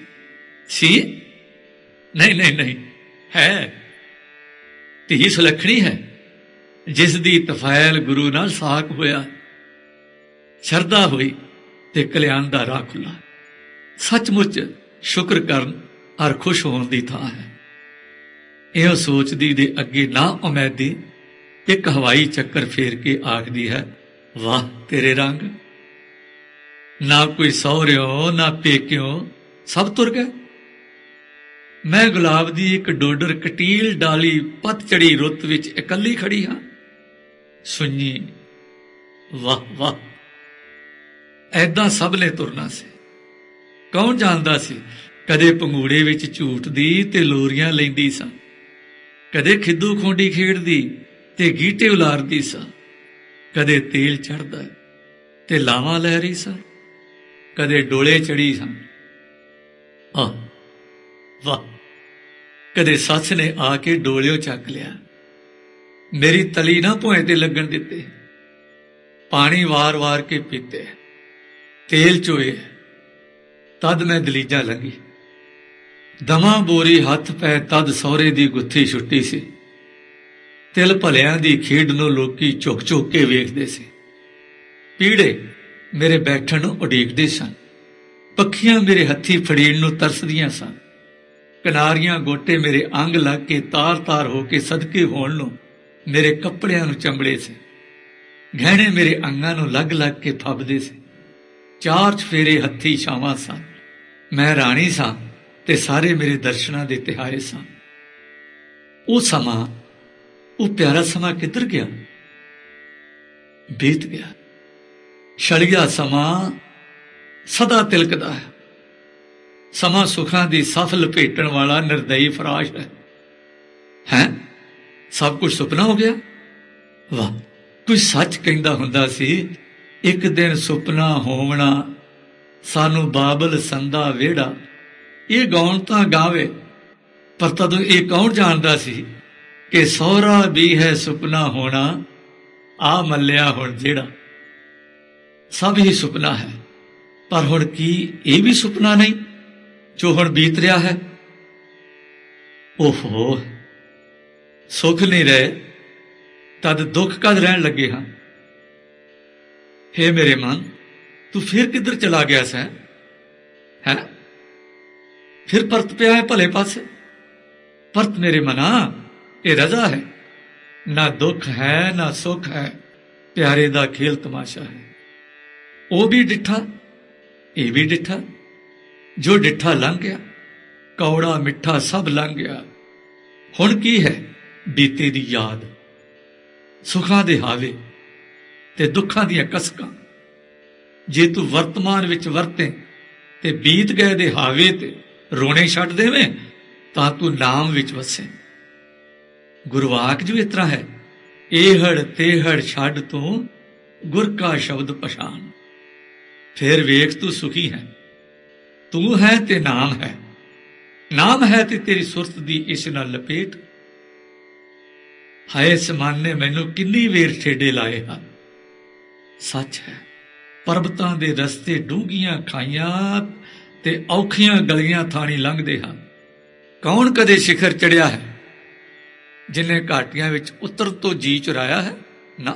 ਨਹੀਂ ਨਹੀਂ ਨਹੀਂ, ਹੈ ਧੀ ਸੁਲੱਖਣੀ ਹੈ, ਜਿਸ ਦੀ ਤਫੈਲ ਗੁਰੂ ਨਾਲ ਸਾਕ ਹੋਇਆ, ਸ਼ਰਧਾ ਹੋਈ ਤੇ ਕਲਿਆਣ ਦਾ ਰਾਹ ਖੁੱਲਾ। ਸੱਚਮੁੱਚ ਸ਼ੁਕਰ ਕਰਨ ਔਰ ਖੁਸ਼ ਹੋਣ ਦੀ ਥਾਂ ਹੈ। ਇਹ ਸੋਚਦੀ ਦੇ ਅੱਗੇ ਨਾ ਉਮੈਦੀ ਇੱਕ ਹਵਾਈ ਚੱਕਰ ਫੇਰ ਕੇ ਆਖਦੀ ਹੈ, ਵਾਹ ਤੇਰੇ ਰੰਗ। ਨਾ ਕੋਈ ਸਹੁਰਿਓ ਨਾ ਪੇਕਿਓ, ਸਭ ਤੁਰ ਗਏ। ਮੈਂ ਗੁਲਾਬ ਦੀ ਇੱਕ ਡੋਡਰ ਕਟੀਲ ਡਾਲੀ ਪਤਝੜੀ ਰੁੱਤ ਵਿੱਚ ਇਕੱਲੀ ਖੜੀ ਹਾਂ। ਸੁਣੀ, ਵਾਹ ਵਾਹ, ਐਦਾਂ ਸਭ ਨੇ ਤੁਰਨਾ ਸੀ। ਕੌਣ ਜਾਣਦਾ ਸੀ, ਕਦੇ ਪੰਗੂੜੇ ਵਿੱਚ ਝੂਟਦੀ ਤੇ ਲੋਰੀਆਂ ਲੈਂਦੀ ਸਾਂ, ਕਦੇ ਖਿੱਦੂ ਖੋਂਡੀ ਖੇਡਦੀ ਤੇ ਗੀਟੇ ਉਲਾਰਦੀ ਸਾਂ, ਕਦੇ ਤੇਲ ਚੜ੍ਹਦਾ ਤੇ ਲਾਵਾਂ ਲੈ ਰਹੀ ਸਾਂ, ਕਦੇ ਡੋਲੇ ਚੜੀ ਸਾਂ। ਆਹ ਵਾਹ, ਕਦੇ ਸੱਸ ਨੇ ਆ ਕੇ ਡੋਲਿਓ ਚੱਕ ਲਿਆ, ਮੇਰੀ ਤਲੀ ਨਾ ਭੋਏ ਤੇ ਲੱਗਣ ਦਿੱਤੇ, ਪਾਣੀ ਵਾਰ-ਵਾਰ ਕੇ ਪੀਤੇ, ਤੇਲ ਚੋਏ, ਤਦ ਮੈਂ ਦਲੀਜਾਂ ਲੰਘੀ। ਦਮਾਂ ਬੋਰੀ ਹੱਥ ਪੈ ਤਦ ਸਹੁਰੇ ਦੀ ਗੁੱਥੀ ਛੁੱਟੀ ਸੀ। ਤਿਲ ਭਲਿਆਂ ਦੀ ਖੇਡ ਨੂੰ ਲੋਕੀ ਝੁਕ ਝੁਕ ਕੇ ਵੇਖਦੇ ਸੀ। ਪੀੜੇ ਮੇਰੇ ਬੈਠਣ ਨੂੰ ਉਡੀਕਦੇ ਸਨ, ਪੱਖੀਆਂ ਮੇਰੇ ਹੱਥੀ ਫੜੀਣ ਨੂੰ ਤਰਸਦੀਆਂ ਸਨ, ਕਿਨਾਰੀਆਂ ਗੋਟੇ ਮੇਰੇ ਅੰਗ ਲੱਗ ਕੇ ਤਾਰ-ਤਾਰ ਹੋ ਕੇ ਸਦਕੇ ਹੋਣ ਨੂੰ ਮੇਰੇ ਕੱਪੜਿਆਂ ਨੂੰ ਚੰਬੜੇ ਸੀ। ਗਹਿਣੇ ਮੇਰੇ ਅੰਗਾਂ ਨੂੰ ਲੱਗ-ਲੱਗ ਕੇ ਫੱਬਦੇ ਸੀ। ਚਾਰ ਚਫੇਰੇ ਹੱਥੀ ਛਾਵਾਂ ਸਨ। ਮੈਂ ਰਾਣੀ ਸਾਂ ਤੇ ਸਾਰੇ ਮੇਰੇ ਦਰਸ਼ਨਾਂ ਦੇ ਤਿਹਾਏ ਸਨ। ਉਹ ਸਮਾਂ, ਉਹ ਪਿਆਰਾ ਸਮਾਂ ਕਿੱਧਰ ਗਿਆ? ਬੀਤ ਗਿਆ। ਛੜੀਆ ਸਮਾਂ ਸਦਾ ਤਿਲਕਦਾ ਹੈ। ਸਮਾਂ ਸੁੱਖਾਂ ਦੀ ਸਫ ਲਪੇਟਣ ਵਾਲਾ ਨਿਰਦਈ ਫਰਾਸ਼ ਹੈ। ਸਭ ਕੁਝ ਸੁਪਨਾ ਹੋ ਗਿਆ? ਵਾਹ, ਕੋਈ ਸੱਚ ਕਹਿੰਦਾ ਹੁੰਦਾ ਸੀ, ਇੱਕ ਦਿਨ ਸੁਪਨਾ ਹੋਵਣਾ ਸਾਨੂੰ ਬਾਬਲ ਸੰਦਾ ਵਿਹੜਾ। ਇਹ ਗਾਉਣ ਤਾਂ ਗਾਵੇ, ਪਰ ਤਦੋਂ ਇਹ ਕੌਣ ਜਾਣਦਾ ਸੀ ਕਿ ਸਹੁਰਾ ਵੀ ਹੈ ਸੁਪਨਾ ਹੋਣਾ, ਆ ਮੱਲਿਆ ਹੁਣ ਜਿਹੜਾ। ਸਭ ਹੀ ਸੁਪਨਾ ਹੈ, ਪਰ ਹੁਣ ਕੀ ਇਹ ਵੀ ਸੁਪਨਾ ਨਹੀਂ ਜੋ ਹੁਣ ਬੀਤ ਰਿਹਾ ਹੈ? ਓਹੋ, ਸੁੱਖ ਨਹੀਂ ਰਹੇ ਤਦ ਦੁੱਖ ਕਦ ਰਹਿਣ ਲੱਗੇ ਹਾਂ। ਹੇ ਮੇਰੇ ਮਨ, ਤੂੰ ਫਿਰ ਕਿੱਧਰ ਚਲਾ ਗਿਆ ਸੈਂ? ਹੈ ਫਿਰ ਪਰਤ ਪਿਆ ਹੈ ਭਲੇ ਪਾਸੇ। ਪਰਤ ਮੇਰੇ ਮਨਾ, ਇਹ ਰਜ਼ਾ ਹੈ। ਨਾ ਦੁੱਖ ਹੈ ਨਾ ਸੁੱਖ ਹੈ, ਪਿਆਰੇ ਦਾ ਖੇਲ ਤਮਾਸ਼ਾ ਹੈ। ਉਹ ਵੀ ਡਿੱਠਾ, ਇਹ ਵੀ ਡਿੱਠਾ। ਜੋ ਡਿੱਠਾ ਲੰਘ ਗਿਆ, ਕੌੜਾ ਮਿੱਠਾ ਸਭ ਲੰਘ ਗਿਆ। ਹੁਣ ਕੀ ਹੈ? ਬੀਤੇ ਦੀ ਯਾਦ, ਸੁੱਖਾਂ ਦੇ ਹਾਵੇ ਤੇ ਦੁੱਖਾਂ ਦੀਆਂ ਕਸਕਾਂ। ਜੇ ਤੂੰ ਵਰਤਮਾਨ ਵਿੱਚ ਵਰਤੇ ਤੇ ਬੀਤ ਗਏ ਦੇ ਹਾਵੇ ਤੇ ਰੋਣੇ ਛੱਡ ਦੇਵੇਂ, ਤਾਂ ਤੂੰ ਨਾਮ ਵਿੱਚ ਵਸੇ। ਗੁਰਵਾਕ ਜੋ ਇਸ ਤਰ੍ਹਾਂ ਹੈ, ਇਹੜ ਤੇਹੜ ਛੱਡ ਤੂੰ ਗੁਰ ਕਾ ਸ਼ਬਦ ਪਛਾਣ। ਫਿਰ ਵੇਖ ਤੂੰ ਸੁਖੀ ਹੈ। ਤੂੰ ਹੈ ਤੇ ਨਾਮ ਹੈ, ਨਾਮ ਹੈ ਤੇ ਤੇਰੀ ਸੁਰਤ ਦੀ ਇਸ ਨਾਲ ਲਪੇਟ। ਹਾਏ ਸਮਾਨੇ ਮੈਨੂੰ ਕਿੰਨੀ ਵੇਰ ਠੇਡੇ ਲਾਏ ਹਨ। ਸੱਚ ਹੈ, ਪਰਬਤਾਂ ਦੇ ਰਸਤੇ ਡੂੰਘੀਆਂ ਖਾਈਆਂ ਤੇ ਔਖੀਆਂ ਗਲੀਆਂ ਥਾਣੀ ਲੰਘਦੇ ਹਨ। ਕੌਣ ਕਦੇ ਸਿਖਰ ਚੜਿਆ ਹੈ ਜਿਨੇ ਘਾਟੀਆਂ ਵਿੱਚ ਉਤਰ ਤੋਂ ਜੀ ਚੁਰਾਇਆ ਹੈ? ਨਾ।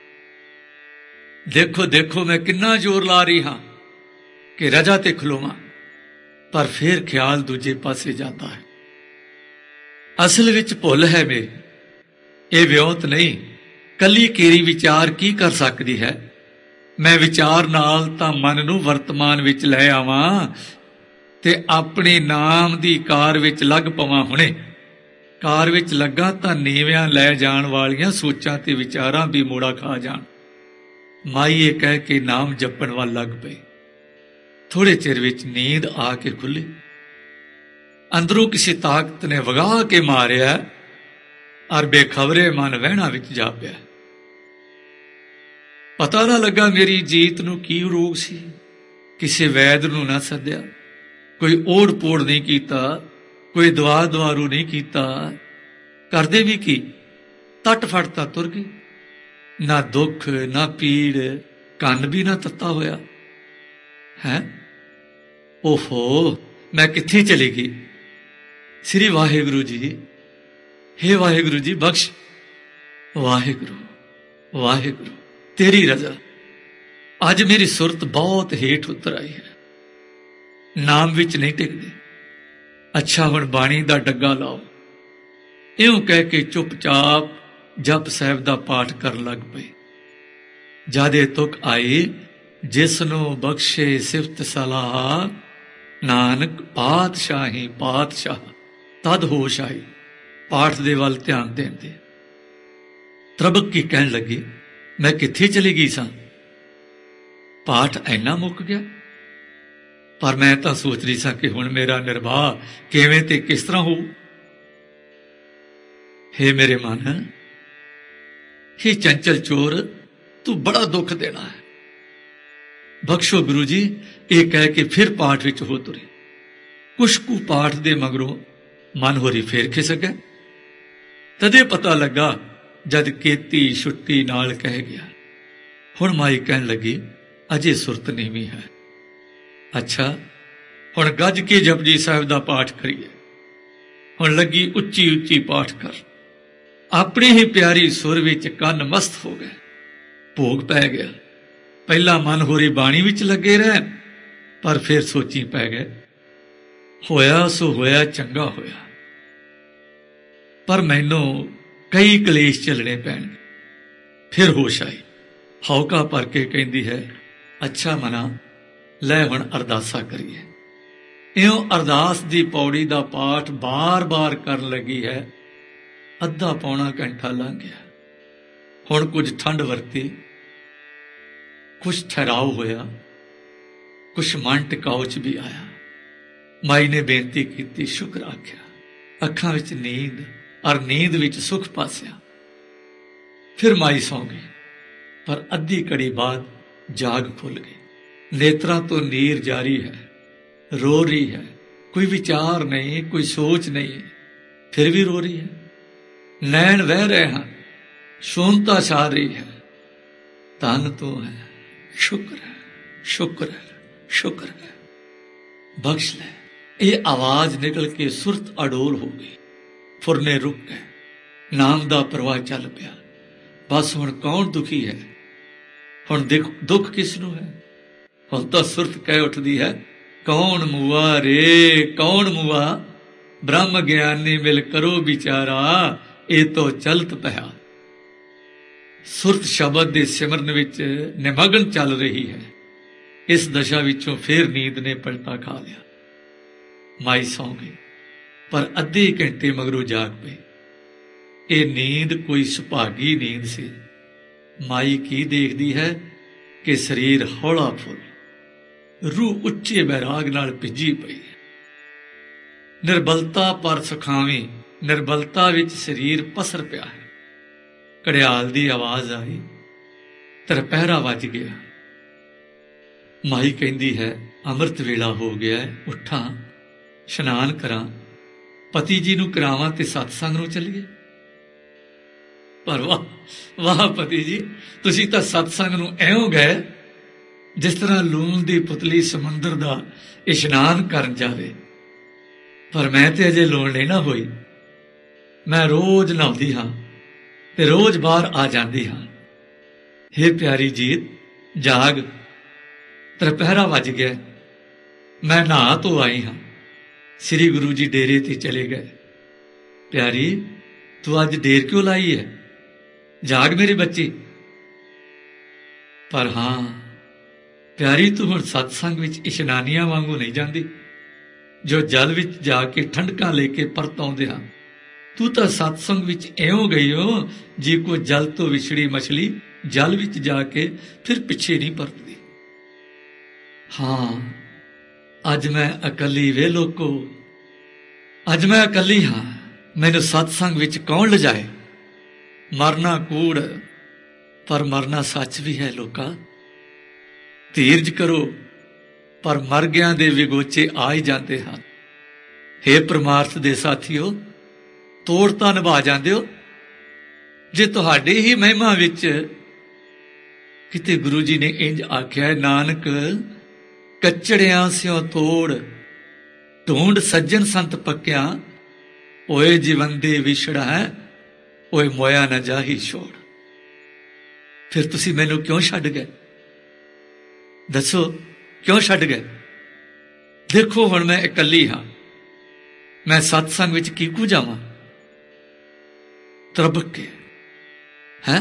ਦੇਖੋ ਦੇਖੋ, ਮੈਂ ਕਿੰਨਾ ਜ਼ੋਰ ਲਾ ਰਹੀ ਹਾਂ ਕਿ ਰਜਾ ਤੇ ਖਲੋਵਾਂ, ਪਰ ਫਿਰ ਖਿਆਲ ਦੂਜੇ ਪਾਸੇ ਜਾਂਦਾ ਹੈ। ਅਸਲ ਵਿੱਚ ਭੁੱਲ ਹੈ ਮੇਰੀ, ਇਹ ਵਿਉਂਤ ਨਹੀਂ। ਕੱਲੀ ਕੇਰੀ ਵਿਚਾਰ ਕੀ ਕਰ ਸਕਦੀ ਹੈ? ਮੈਂ ਵਿਚਾਰ ਨਾਲ ਤਾਂ ਮਨ ਨੂੰ ਵਰਤਮਾਨ ਵਿੱਚ ਲੈ ਆਵਾਂ ਤੇ ਆਪਣੇ ਨਾਮ ਦੀ ਕਾਰ ਵਿੱਚ ਲੱਗ ਪਵਾਂ। ਹੁਣੇ ਕਾਰ ਵਿੱਚ ਲੱਗਾ ਤਾਂ ਨੀਵਿਆਂ ਲੈ ਜਾਣ ਵਾਲੀਆਂ ਸੋਚਾਂ ਤੇ ਵਿਚਾਰਾਂ ਵੀ ਮੋੜਾ ਖਾ ਜਾਣ। ਮਾਈਏ ਕਹਿ ਕੇ ਨਾਮ ਜਪਣ ਵੱਲ ਲੱਗ ਪਏ। ਥੋੜੇ ਚਿਰ ਵਿੱਚ ਨੀਂਦ ਆ ਕੇ ਖੁੱਲੀ। ਅੰਦਰੋਂ ਕਿਸੇ ਤਾਕਤ ਨੇ ਵਗਾ ਕੇ ਮਾਰਿਆ ਅਰ ਬੇਖਬਰੇ ਮਨ ਵਹਿਣਾ ਵਿੱਚ ਜਾ ਪਿਆ। ਪਤਾ ਨਾ ਲੱਗਾ ਮੇਰੀ ਜੀਤ ਨੂੰ ਕੀ ਰੋਗ ਸੀ। ਕਿਸੇ ਵੈਦ ਨੂੰ ਨਾ ਸੱਦਿਆ, ਕੋਈ ਓੜ ਪੋੜ ਨਹੀਂ ਕੀਤਾ, ਕੋਈ ਦਵਾ ਦਵਾਰੂ ਨਹੀਂ ਕੀਤਾ। ਕਰਦੇ ਵੀ ਕੀ, ਤੱਟ ਫੜਤਾ ਤੁਰ ਗਏ। ਨਾ ਦੁੱਖ ਨਾ ਪੀੜ, ਕੰਨ ਵੀ ਨਾ ਤੱਤਾ ਹੋਇਆ ਹੈ। ਓਹੋ, ਮੈਂ ਕਿੱਥੇ ਚਲੀ ਗਈ। ਸ੍ਰੀ ਵਾਹਿਗੁਰੂ ਜੀ, ਹੇ ਵਾਹਿਗੁਰੂ ਜੀ ਬਖਸ਼। ਵਾਹਿਗੁਰੂ ਵਾਹਿਗੁਰੂ, ਤੇਰੀ ਰਜ਼ਾ। ਅੱਜ ਮੇਰੀ ਸੁਰਤ ਬਹੁਤ ਹੇਠ ਉਤਰ ਆਈ ਹੈ, ਨਾਮ ਵਿੱਚ ਨਹੀਂ ਟਿਕਦੀ। ਅੱਛਾ, ਹੁਣ ਬਾਣੀ ਦਾ ਡੱਗਾ ਲਾਓ। ਇਉਂ ਕਹਿ ਕੇ ਚੁੱਪਚਾਪ ਜਪ ਸਾਹਿਬ ਦਾ ਪਾਠ ਕਰਨ ਲੱਗ ਪਏ। ਜਾਦੇ ਤੁਕ ਆਈ, ਜਿਸ ਨੂੰ ਬਖਸ਼ੇ ਸਿਫਤ ਸਲਾਹ, ਨਾਨਕ ਪਾਤਸ਼ਾਹੀ ਪਾਤਸ਼ਾਹ ਤਦ ਹੋਸ਼ ਆਈ। ਪਾਠ ਦੇ ਵੱਲ ਧਿਆਨ ਦੇਣ ਦੇ ਤਰਬਕ ਕੀ ਕਹਿਣ ਲੱਗੀ, ਮੈਂ ਕਿੱਥੇ ਚਲੀ ਗਈ ਸਾਂ। ਪਾਠ ਇੰਨਾ ਮੁੱਕ ਗਿਆ, ਪਰ ਮੈਂ ਤਾਂ ਸੋਚ ਰਹੀ ਸਾਂ ਕਿ ਹੁਣ ਮੇਰਾ ਨਿਰਵਾਹ ਕਿਵੇਂ ਤੇ ਕਿਸ ਤਰ੍ਹਾਂ ਹੋਊ। ਹੇ ਮੇਰੇ ਮਨ, ਹੇ ਚੰਚਲ ਚੋਰ, ਤੂੰ ਬੜਾ ਦੁੱਖ ਦੇਣਾ ਹੈ। ਬਖਸ਼ੋ ਗੁਰੂ ਜੀ, ਇਹ ਕਹਿ ਕੇ ਫਿਰ ਪਾਠ ਵਿੱਚ ਹੋ ਤੁਰੇ। ਕੁਛ ਕੁ ਪਾਠ ਦੇ ਮਗਰੋਂ ਮਨ ਹੋਰੀ ਫੇਰ ਖਿਸਕ ਗਏ। ਤਦੇ ਪਤਾ ਲੱਗਾ ਜਦ ਕੀਤੀ ਛੁੱਟੀ ਨਾਲ ਕਹਿ ਗਿਆ। ਹੁਣ ਮਾਈ ਕਹਿਣ ਲੱਗੀ, ਅਜੇ ਸੁਰਤ ਨੀਵੀਂ ਹੈ। ਅੱਛਾ, ਹੁਣ ਗੱਜ ਕੇ ਜਪਜੀ ਸਾਹਿਬ ਦਾ ਪਾਠ ਕਰੀਏ। ਹੁਣ ਲੱਗੀ ਉੱਚੀ ਉੱਚੀ ਪਾਠ ਕਰ। ਆਪਣੀ ਹੀ ਪਿਆਰੀ ਸੁਰ ਵਿੱਚ ਕੰਨ ਮਸਤ ਹੋ ਗਏ। ਭੋਗ ਪੈ ਗਿਆ। ਪਹਿਲਾਂ ਮਨ ਹੋਰੀ ਬਾਣੀ ਵਿੱਚ ਲੱਗੇ ਰਹੇ, ਪਰ ਫਿਰ ਸੋਚੀ ਪੈ ਗਏ। ਹੋਇਆ ਸੋ ਹੋਇਆ, ਚੰਗਾ ਹੋਇਆ, ਪਰ ਮੈਨੂੰ ਕਈ ਕਲੇਸ਼ ਝੱਲਣੇ ਪੈਣਗੇ। ਫਿਰ ਹੋਸ਼ ਆਈ, ਹੌਕਾ ਭਰ ਕੇ ਕਹਿੰਦੀ ਹੈ, ਅੱਛਾ ਮਨਾ, ਲੈ ਹੁਣ ਅਰਦਾਸਾ ਕਰੀਏ। ਇਉਂ ਅਰਦਾਸ ਦੀ ਪੌੜੀ ਦਾ ਪਾਠ ਬਾਰ-ਬਾਰ ਕਰਨ ਲੱਗੀ ਹੈ। ਅੱਧਾ ਪੌਣਾ ਘੰਟਾ ਲੰਘ ਗਿਆ। ਹੁਣ ਕੁਝ ਠੰਡ ਵਰਤੀ, ਕੁਛ ਠਹਿਰਾਓ ਹੋਇਆ, ਕੁਛ ਮਨ ਟਿਕਾਓ ਚ ਵੀ ਆਇਆ। ਮਾਈ ਨੇ ਬੇਨਤੀ ਕੀਤੀ, ਸ਼ੁਕਰ ਆਖਿਆ। ਅੱਖਾਂ ਵਿੱਚ ਨੀਂਦ ਔਰ ਨੀਂਦ ਵਿੱਚ ਸੁਖ ਪਾਸਿਆ। ਫਿਰ ਮਾਈ ਸੌਂ ਗਈ, ਪਰ ਅੱਧੀ ਘੜੀ ਬਾਅਦ ਜਾਗ ਖੁੱਲ ਗਈ। ਨੇਤਰਾਂ ਤੋਂ ਨੀਰ ਜਾਰੀ ਹੈ, ਰੋ ਰਹੀ ਹੈ। ਕੋਈ ਵਿਚਾਰ ਨਹੀਂ, ਕੋਈ ਸੋਚ ਨਹੀਂ, ਫਿਰ ਵੀ ਰੋ ਰਹੀ ਹੈ। ਨੈਣ ਵਹਿ ਰਹੇ ਹਨ, ਸ਼ੂਨਤਾ ਛਾ ਰਹੀ ਹੈ। ਧੰਨ ਤੂੰ ਹੈ, ਸ਼ੁਕਰ ਹੈ, ਸ਼ੁਕਰ ਹੈ, ਸ਼ੁਕਰ ਹੈ, ਬਖਸ਼ ਲੈ। ਇਹ ਆਵਾਜ਼ ਨਿਕਲ ਕੇ ਸੁਰਤ ਅਡੋਲ ਹੋ ਗਈ। ਫੁਰਨੇ ਰੁਕ ਗਏ, ਨਾਮ ਦਾ ਪ੍ਰਵਾਹ ਚੱਲ ਪਿਆ। ਬਸ ਹੁਣ ਕੌਣ ਦੁਖੀ ਹੈ, ਹੁਣ ਦੁੱਖ ਕਿਸ ਨੂੰ ਹੈ। ਹੁਣ ਤਾਂ ਸੁਰਤ ਕਹਿ ਉੱਠਦੀ ਹੈ, ਕੌਣ ਮੁਆ ਰੇ, ਕੌਣ ਮੁਆ। ਬ੍ਰਹਮ ਗਿਆਨੀ ਮਿਲ ਕਰੋ ਵਿਚਾਰਾ, ਇਹ ਤੋਂ ਚਲਤ ਪਿਆ। ਸੁਰਤ ਸ਼ਬਦ ਦੇ ਸਿਮਰਨ ਵਿੱਚ ਨਿਮਗਨ ਚੱਲ ਰਹੀ ਹੈ। ਇਸ ਦਸ਼ਾ ਵਿੱਚੋਂ ਫੇਰ ਨੀਂਦ ਨੇ ਪਲਟਾ ਖਾ ਲਿਆ। ਮਾਈ ਸੌਂ ਗਈ, ਪਰ ਅੱਧੇ ਘੰਟੇ ਮਗਰੋਂ ਜਾਗ ਪਈ। ਇਹ ਨੀਂਦ ਕੋਈ ਸੁਭਾਗੀ ਨੀਂਦ ਸੀ। ਮਾਈ ਕੀ ਦੇਖਦੀ ਹੈ ਕਿ ਸਰੀਰ ਹੌਲਾ ਫੁੱਲ, ਰੂਹ ਉੱਚੇ ਬੈਰਾਗ ਨਾਲ ਭਿੱਜੀ ਪਈ ਹੈ। ਨਿਰਬਲਤਾ ਪਰ ਸੁਖਾਵੀਂ, ਨਿਰਬਲਤਾ ਵਿੱਚ ਸਰੀਰ ਪਸਰ ਪਿਆ ਹੈ। ਘੜਿਆਲ ਦੀ ਆਵਾਜ਼ ਆਈ, ਤਰਪਹਿਰਾ ਵੱਜ ਗਿਆ। ਮਾਈ ਕਹਿੰਦੀ ਹੈ, ਅੰਮ੍ਰਿਤ ਵੇਲਾ ਹੋ ਗਿਆ ਹੈ, ਉੱਠਾਂ, ਇਸ਼ਨਾਨ ਕਰਾਂ, ਪਤੀ ਜੀ ਨੂੰ ਕਰਾਵਾਂ ਤੇ ਸਤਸੰਗ ਨੂੰ ਚੱਲੀਏ। ਪਰ ਵਾਹ ਵਾਹ ਪਤੀ ਜੀ, ਤੁਸੀਂ ਤਾਂ ਸਤਸੰਗ ਨੂੰ ਐਉਂ ਗਏ ਜਿਸ ਤਰ੍ਹਾਂ ਲੂਣ ਦੀ ਪੁਤਲੀ ਸਮੁੰਦਰ ਦਾ ਇਸ਼ਨਾਨ ਕਰਨ ਜਾਵੇ। ਪਰ ਮੈਂ ਤੇ ਅਜੇ ਲੋੜ ਨਹੀਂ ਨਾ ਹੋਈ। ਮੈਂ ਰੋਜ਼ ਨਹਾਉਂਦੀ ਹਾਂ ਤੇ ਰੋਜ਼ ਬਾਹਰ ਆ ਜਾਂਦੀ ਹਾਂ। ਹੇ ਪਿਆਰੀ ਜੀਤ, ਜਾਗ, ਤਰਪਹਿਰਾ ਵੱਜ ਗਿਆ। ਮੈਂ ਨਹਾ ਧੋ ਆਈ ਹਾਂ। ਸ੍ਰੀ ਗੁਰੂ ਜੀ ਡੇਰੇ ਤੇ ਚਲੇ ਗਏ। ਪਿਆਰੀ, ਤੂੰ ਅੱਜ ਦੇਰ ਕਿਉਂ ਲਾਈ ਹੈ? ਜਾਗ ਮੇਰੀ ਬੱਚੀ। ਪਰ ਹਾਂ ਪਿਆਰੀ, ਤੂੰ ਹੁਣ ਸਤਸੰਗ ਵਿੱਚ ਇਸ਼ਨਾਨੀਆਂ ਵਾਂਗੂ ਨਹੀਂ ਜਾਂਦੀ ਜੋ ਜਲ ਵਿੱਚ ਜਾ ਕੇ ਠੰਡਕਾਂ ਲੈ ਕੇ ਪਰਤ ਆਉਂਦੇ ਹਨ। ਤੂੰ ਤਾਂ ਸਤਸੰਗ ਵਿੱਚ ਇਉਂ ਗਈ ਹੋ ਜੀ ਕੋ ਜਲ ਤੋਂ ਵਿਛੜੀ ਮਛਲੀ ਜਲ ਵਿੱਚ ਜਾ ਕੇ ਫਿਰ ਪਿੱਛੇ ਨਹੀਂ ਪਰਤਦੀ। ਹਾਂ, ਅੱਜ ਮੈਂ ਇਕੱਲੀ ਵੇ ਲੋਕੋ, ਅੱਜ ਮੈਂ ਇਕੱਲੀ ਹਾਂ। ਮੈਨੂੰ ਸਤਸੰਗ ਵਿੱਚ ਕੌਣ ਲਿਜਾਏ? ਮਰਨਾ ਕੂੜ ਪਰ ਮਰਨਾ ਸੱਚ ਵੀ ਹੈ। ਲੋਕਾਂ ਧੀਰਜ ਕਰੋ, ਪਰ ਮਰ ਗਿਆਂ ਦੇ ਵਿਗੋਚੇ ਆ ਹੀ ਜਾਂਦੇ ਹਨ। ਹੇ ਪਰਮਾਰਥ ਦੇ ਸਾਥੀਓ, ਤੋੜ ਤਾਂ ਨਿਭਾ ਜਾਂਦੇ ਹੋ ਜੇ ਤੁਹਾਡੀ ਹੀ ਮਹਿਮਾ ਵਿੱਚ ਕਿਤੇ ਗੁਰੂ ਜੀ ਨੇ ਇੰਜ ਆਖਿਆ ਹੈ, ਨਾਨਕ ਕੱਚੜਿਆਂ ਸਿਓ ਤੋੜ ਢੂੰਡ ਸੱਜਣ ਸੰਤ ਪੱਕਿਆ, ਓਏ ਜੀਵਨ ਦੇ ਵਿਛੜਾ ਹੈ, ਓਏ ਮੋਇਆ ਨਾ ਜਾਹੀ ਛੋੜ। ਫਿਰ ਤੁਸੀਂ ਮੈਨੂੰ ਕਿਉਂ ਛੱਡ ਗਏ? ਦੱਸੋ ਕਿਉਂ ਛੱਡ ਗਏ? ਦੇਖੋ ਹੁਣ ਮੈਂ ਇਕੱਲੀ ਹਾਂ, ਮੈਂ ਸਤਸੰਗ ਵਿੱਚ ਕਿਹਕੂ ਜਾਵਾਂ? ਤਰਬਕ ਕੇ ਹੈ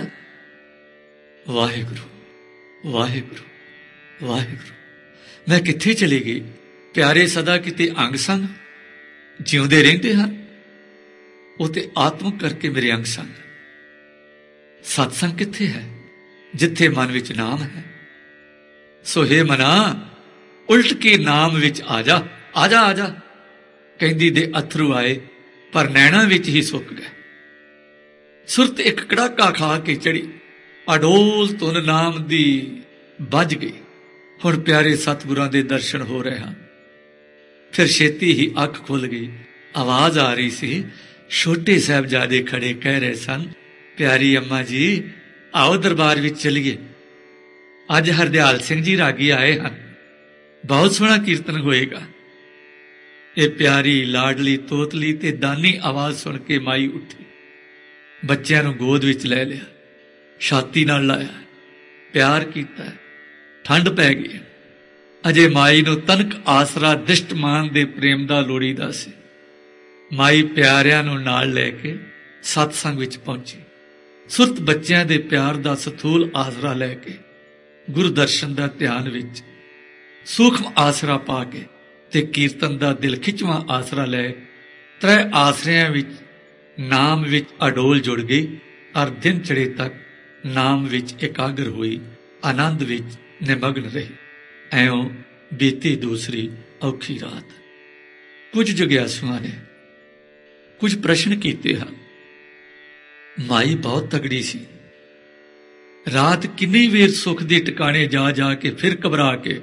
ਵਾਹਿਗੁਰੂ ਵਾਹਿਗੁਰੂ ਵਾਹਿਗੁਰੂ। ਮੈਂ ਕਿੱਥੇ ਚਲੀ ਗਈ? ਪਿਆਰੇ ਸਦਾ ਕਿਤੇ ਅੰਗ ਸੰਗ ਜਿਉਂਦੇ ਰਹਿੰਦੇ ਹਨ, ਉਹ ਤੇ ਆਤਮਕ ਕਰਕੇ ਮੇਰੇ ਅੰਗ ਸੰਗ। ਸਤਸੰਗ ਕਿੱਥੇ ਹੈ? ਜਿੱਥੇ ਮਨ ਵਿੱਚ ਨਾਮ ਹੈ। ਸੋ ਹੇ ਮਨਾ, ਉਲਟ ਕੇ ਨਾਮ ਵਿੱਚ ਆ ਜਾ, ਆ ਜਾ, ਆ ਜਾ। ਕਹਿੰਦੀ ਦੇ ਅਥਰੂ ਆਏ ਪਰ ਨੈਣਾ ਵਿੱਚ ਹੀ ਸੁੱਕ ਗਏ। ਸੁਰਤ ਇੱਕ ਕੜਾਕਾ ਖਾ ਕੇ ਚੜੀ, ਅਡੋਲ ਧੁਨ ਨਾਮ ਦੀ ਵੱਜ ਗਈ। ਹੁਣ ਪਿਆਰੇ ਸਤਿਗੁਰਾਂ ਦੇ ਦਰਸ਼ਨ ਹੋ ਰਹੇ ਹਨ। ਫਿਰ ਛੇਤੀ ਹੀ ਅੱਖ ਖੁੱਲ ਗਈ। ਆਵਾਜ਼ ਆ ਰਹੀ ਸੀ, ਛੋਟੇ ਸਾਹਿਬਜ਼ਾਦੇ ਖੜੇ ਕਹਿ ਰਹੇ ਸਨ, ਪਿਆਰੀ ਅੰਮਾ ਜੀ ਆਓ ਦਰਬਾਰ ਵਿੱਚ ਚਲੀਏ। ਅੱਜ ਹਰਦਿਆਲ ਸਿੰਘ ਜੀ ਰਾਗੀ ਆਏ ਹਨ, ਬਹੁਤ ਸੋਹਣਾ ਕੀਰਤਨ ਹੋਏਗਾ। ਇਹ ਪਿਆਰੀ ਲਾਡਲੀ ਤੋਤਲੀ ਤੇ ਦਾਨੀ ਆਵਾਜ਼ ਸੁਣ ਕੇ ਮਾਈ ਉੱਠੀ, ਬੱਚਿਆਂ ਨੂੰ ਗੋਦ ਵਿੱਚ ਲੈ ਲਿਆ, ਛਾਤੀ ਨਾਲ ਲਾਇਆ, ਪਿਆਰ ਕੀਤਾ। ਠੰਡ ਪੈ ਗਈ। ਅਜੇ ਮਾਈ ਨੂੰ ਤਨਕ ਆਸਰਾ ਦਿਸ਼ਟਮਾਨ ਦੇ ਪ੍ਰੇਮ ਦਾ ਲੋੜੀਦਾ ਸੀ। ਮਾਈ ਪਿਆਰਿਆਂ ਨੂੰ ਨਾਲ ਲੈ ਕੇ ਸਤਸੰਗ ਵਿੱਚ ਪਹੁੰਚੀ। ਸੁਰਤ ਬੱਚਿਆਂ ਦੇ ਪਿਆਰ ਦਾ ਸਥੂਲ ਆਸਰਾ ਲੈ ਕੇ ਗੁਰੂ ਦਰਸ਼ਨ ਦਾ ਧਿਆਨ ਵਿੱਚ ਸੂਖਮ ਆਸਰਾ ਪਾ ਕੇ ਤੇ ਕੀਰਤਨ ਦਾ ਦਿਲ ਖਿੱਚਵਾਂ ਆਸਰਾ ਲੈ ਤਰੇ ਆਸਰਿਆਂ ਵਿੱਚ ਨਾਮ ਵਿੱਚ ਅਡੋਲ ਜੁੜ ਗਈ। ਔਰ ਦਿਨ ਚੜੇ ਤੱਕ ਨਾਮ ਵਿੱਚ ਇਕਾਗਰ ਹੋਈ, ਆਨੰਦ ਵਿੱਚ ਨਿਮਗਨ ਰਹੀ। ਐਉਂ ਬੀਤੀ ਦੂਸਰੀ ਔਖੀ ਰਾਤ। ਕੁਝ ਜਗਿਆਸੂਆਂ ਨੇ ਕੁਝ ਪ੍ਰਸ਼ਨ ਕੀਤੇ ਹਨ। ਮਾਈ ਬਹੁਤ ਤਗੜੀ ਸੀ। ਰਾਤ ਕਿੰਨੀ ਵੇਰ ਸੁੱਖ ਦੇ ਟਿਕਾਣੇ ਜਾ ਜਾ ਕੇ ਫਿਰ ਘਬਰਾ ਕੇ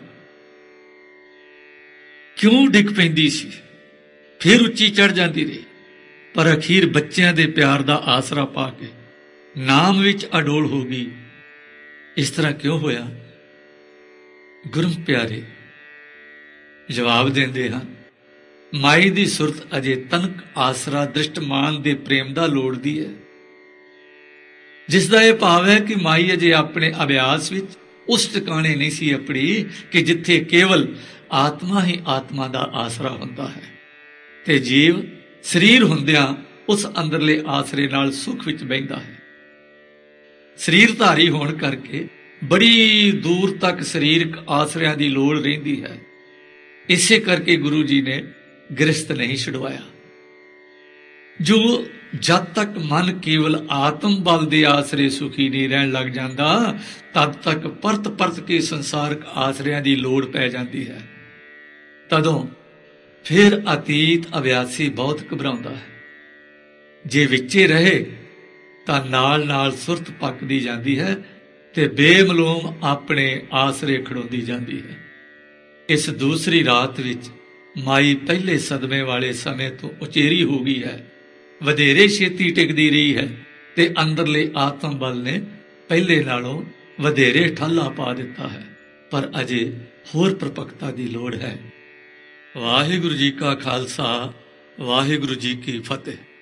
ਕਿਉਂ ਡਿੱਗ ਪੈਂਦੀ ਸੀ, ਫਿਰ ਉੱਚੀ ਚੜ ਜਾਂਦੀ ਰਹੀ, ਪਰ ਅਖੀਰ ਬੱਚਿਆਂ ਦੇ ਪਿਆਰ ਦਾ ਆਸਰਾ ਪਾ ਕੇ ਨਾਮ ਵਿੱਚ ਅਡੋਲ ਹੋ ਗਈ। ਇਸ ਤਰ੍ਹਾਂ ਕਿਉਂ ਹੋਇਆ? ਗੁਰੂ ਪਿਆਰੇ ਜਵਾਬ ਦਿੰਦੇ ਹਨ, ਮਾਈ ਦੀ ਸੁਰਤ ਅਜੇ ਤਨਕ ਆਸਰਾ ਦ੍ਰਿਸ਼ਟਮਾਨ ਦੇ ਪ੍ਰੇਮ ਦਾ ਲੋੜਦੀ ਹੈ, ਜਿਸ ਦਾ ਇਹ ਭਾਵ ਹੈ ਕਿ ਮਾਈ ਅਜੇ ਆਪਣੇ ਅਭਿਆਸ ਵਿੱਚ ਉਸ ਟਿਕਾਣੇ ਨਹੀਂ ਸੀ ਆਪਣੀ ਕਿ ਜਿੱਥੇ ਕੇਵਲ ਆਤਮਾ ਹੀ ਆਤਮਾ ਦਾ ਆਸਰਾ ਹੁੰਦਾ ਹੈ ਤੇ ਜੀਵ ਸਰੀਰ ਹੁੰਦਿਆਂ ਉਸ ਅੰਦਰਲੇ ਆਸਰੇ ਨਾਲ ਸੁੱਖ ਵਿੱਚ ਬਹਿੰਦਾ ਹੈ। ਸਰੀਰ ਧਾਰੀ ਹੋਣ ਕਰਕੇ ਬੜੀ ਦੂਰ ਤੱਕ ਸਰੀਰਕ ਆਸਰਿਆਂ ਦੀ ਲੋੜ ਰਹਿੰਦੀ ਹੈ। ਇਸੇ ਕਰਕੇ ਗੁਰੂ ਜੀ ਨੇ ਗ੍ਰਸਤ ਨਹੀਂ ਛੁਡਵਾਇਆ। ਜੋ ਜਦ ਤੱਕ ਮਨ ਕੇਵਲ ਆਤਮ ਬਲ ਦੇ ਆਸਰੇ ਸੁਖੀ ਨਹੀਂ ਰਹਿਣ ਲੱਗ ਜਾਂਦਾ, ਤਦ ਤੱਕ ਪਰਤ ਪਰਤ ਕੇ ਸੰਸਾਰਕ ਆਸਰਿਆਂ ਦੀ ਲੋੜ ਪੈ ਜਾਂਦੀ ਹੈ। ਤਦੋਂ ਫਿਰ ਅਤੀਤ ਅਭਿਆਸੀ ਬਹੁਤ ਘਬਰਾਉਂਦਾ ਹੈ। ਜੇ ਵਿੱਚੇ ਰਹੇ ਤਾਂ ਨਾਲ ਨਾਲ ਸੁਰਤ ਪੱਕਦੀ ਜਾਂਦੀ ਹੈ ਤੇ ਬੇਮਲੂਮ ਆਪਣੇ ਆਸਰੇ ਖੜੋਂਦੀ ਜਾਂਦੀ ਹੈ। ਇਸ ਦੂਸਰੀ ਰਾਤ ਵਿੱਚ ਮਾਈ ਪਹਿਲੇ ਸਦਮੇ ਵਾਲੇ ਸਮੇਂ ਤੋਂ ਉਚੇਰੀ ਹੋ ਗਈ ਹੈ, ਵਧੇਰੇ ਛੇਤੀ ਟਿਕਦੀ ਰਹੀ ਹੈ ਤੇ ਅੰਦਰਲੇ ਆਤਮ ਬਲ ਨੇ ਪਹਿਲੇ ਨਾਲੋਂ ਵਧੇਰੇ ਠੱਲਾ ਪਾ ਦਿੱਤਾ ਹੈ, ਪਰ ਅਜੇ ਹੋਰ ਪ੍ਰਪਕਤਾ ਦੀ ਲੋੜ ਹੈ। ਵਾਹਿਗੁਰੂ ਜੀ ਕਾ ਖਾਲਸਾ, ਵਾਹਿਗੁਰੂ ਜੀ ਕੀ ਫਤਿਹ।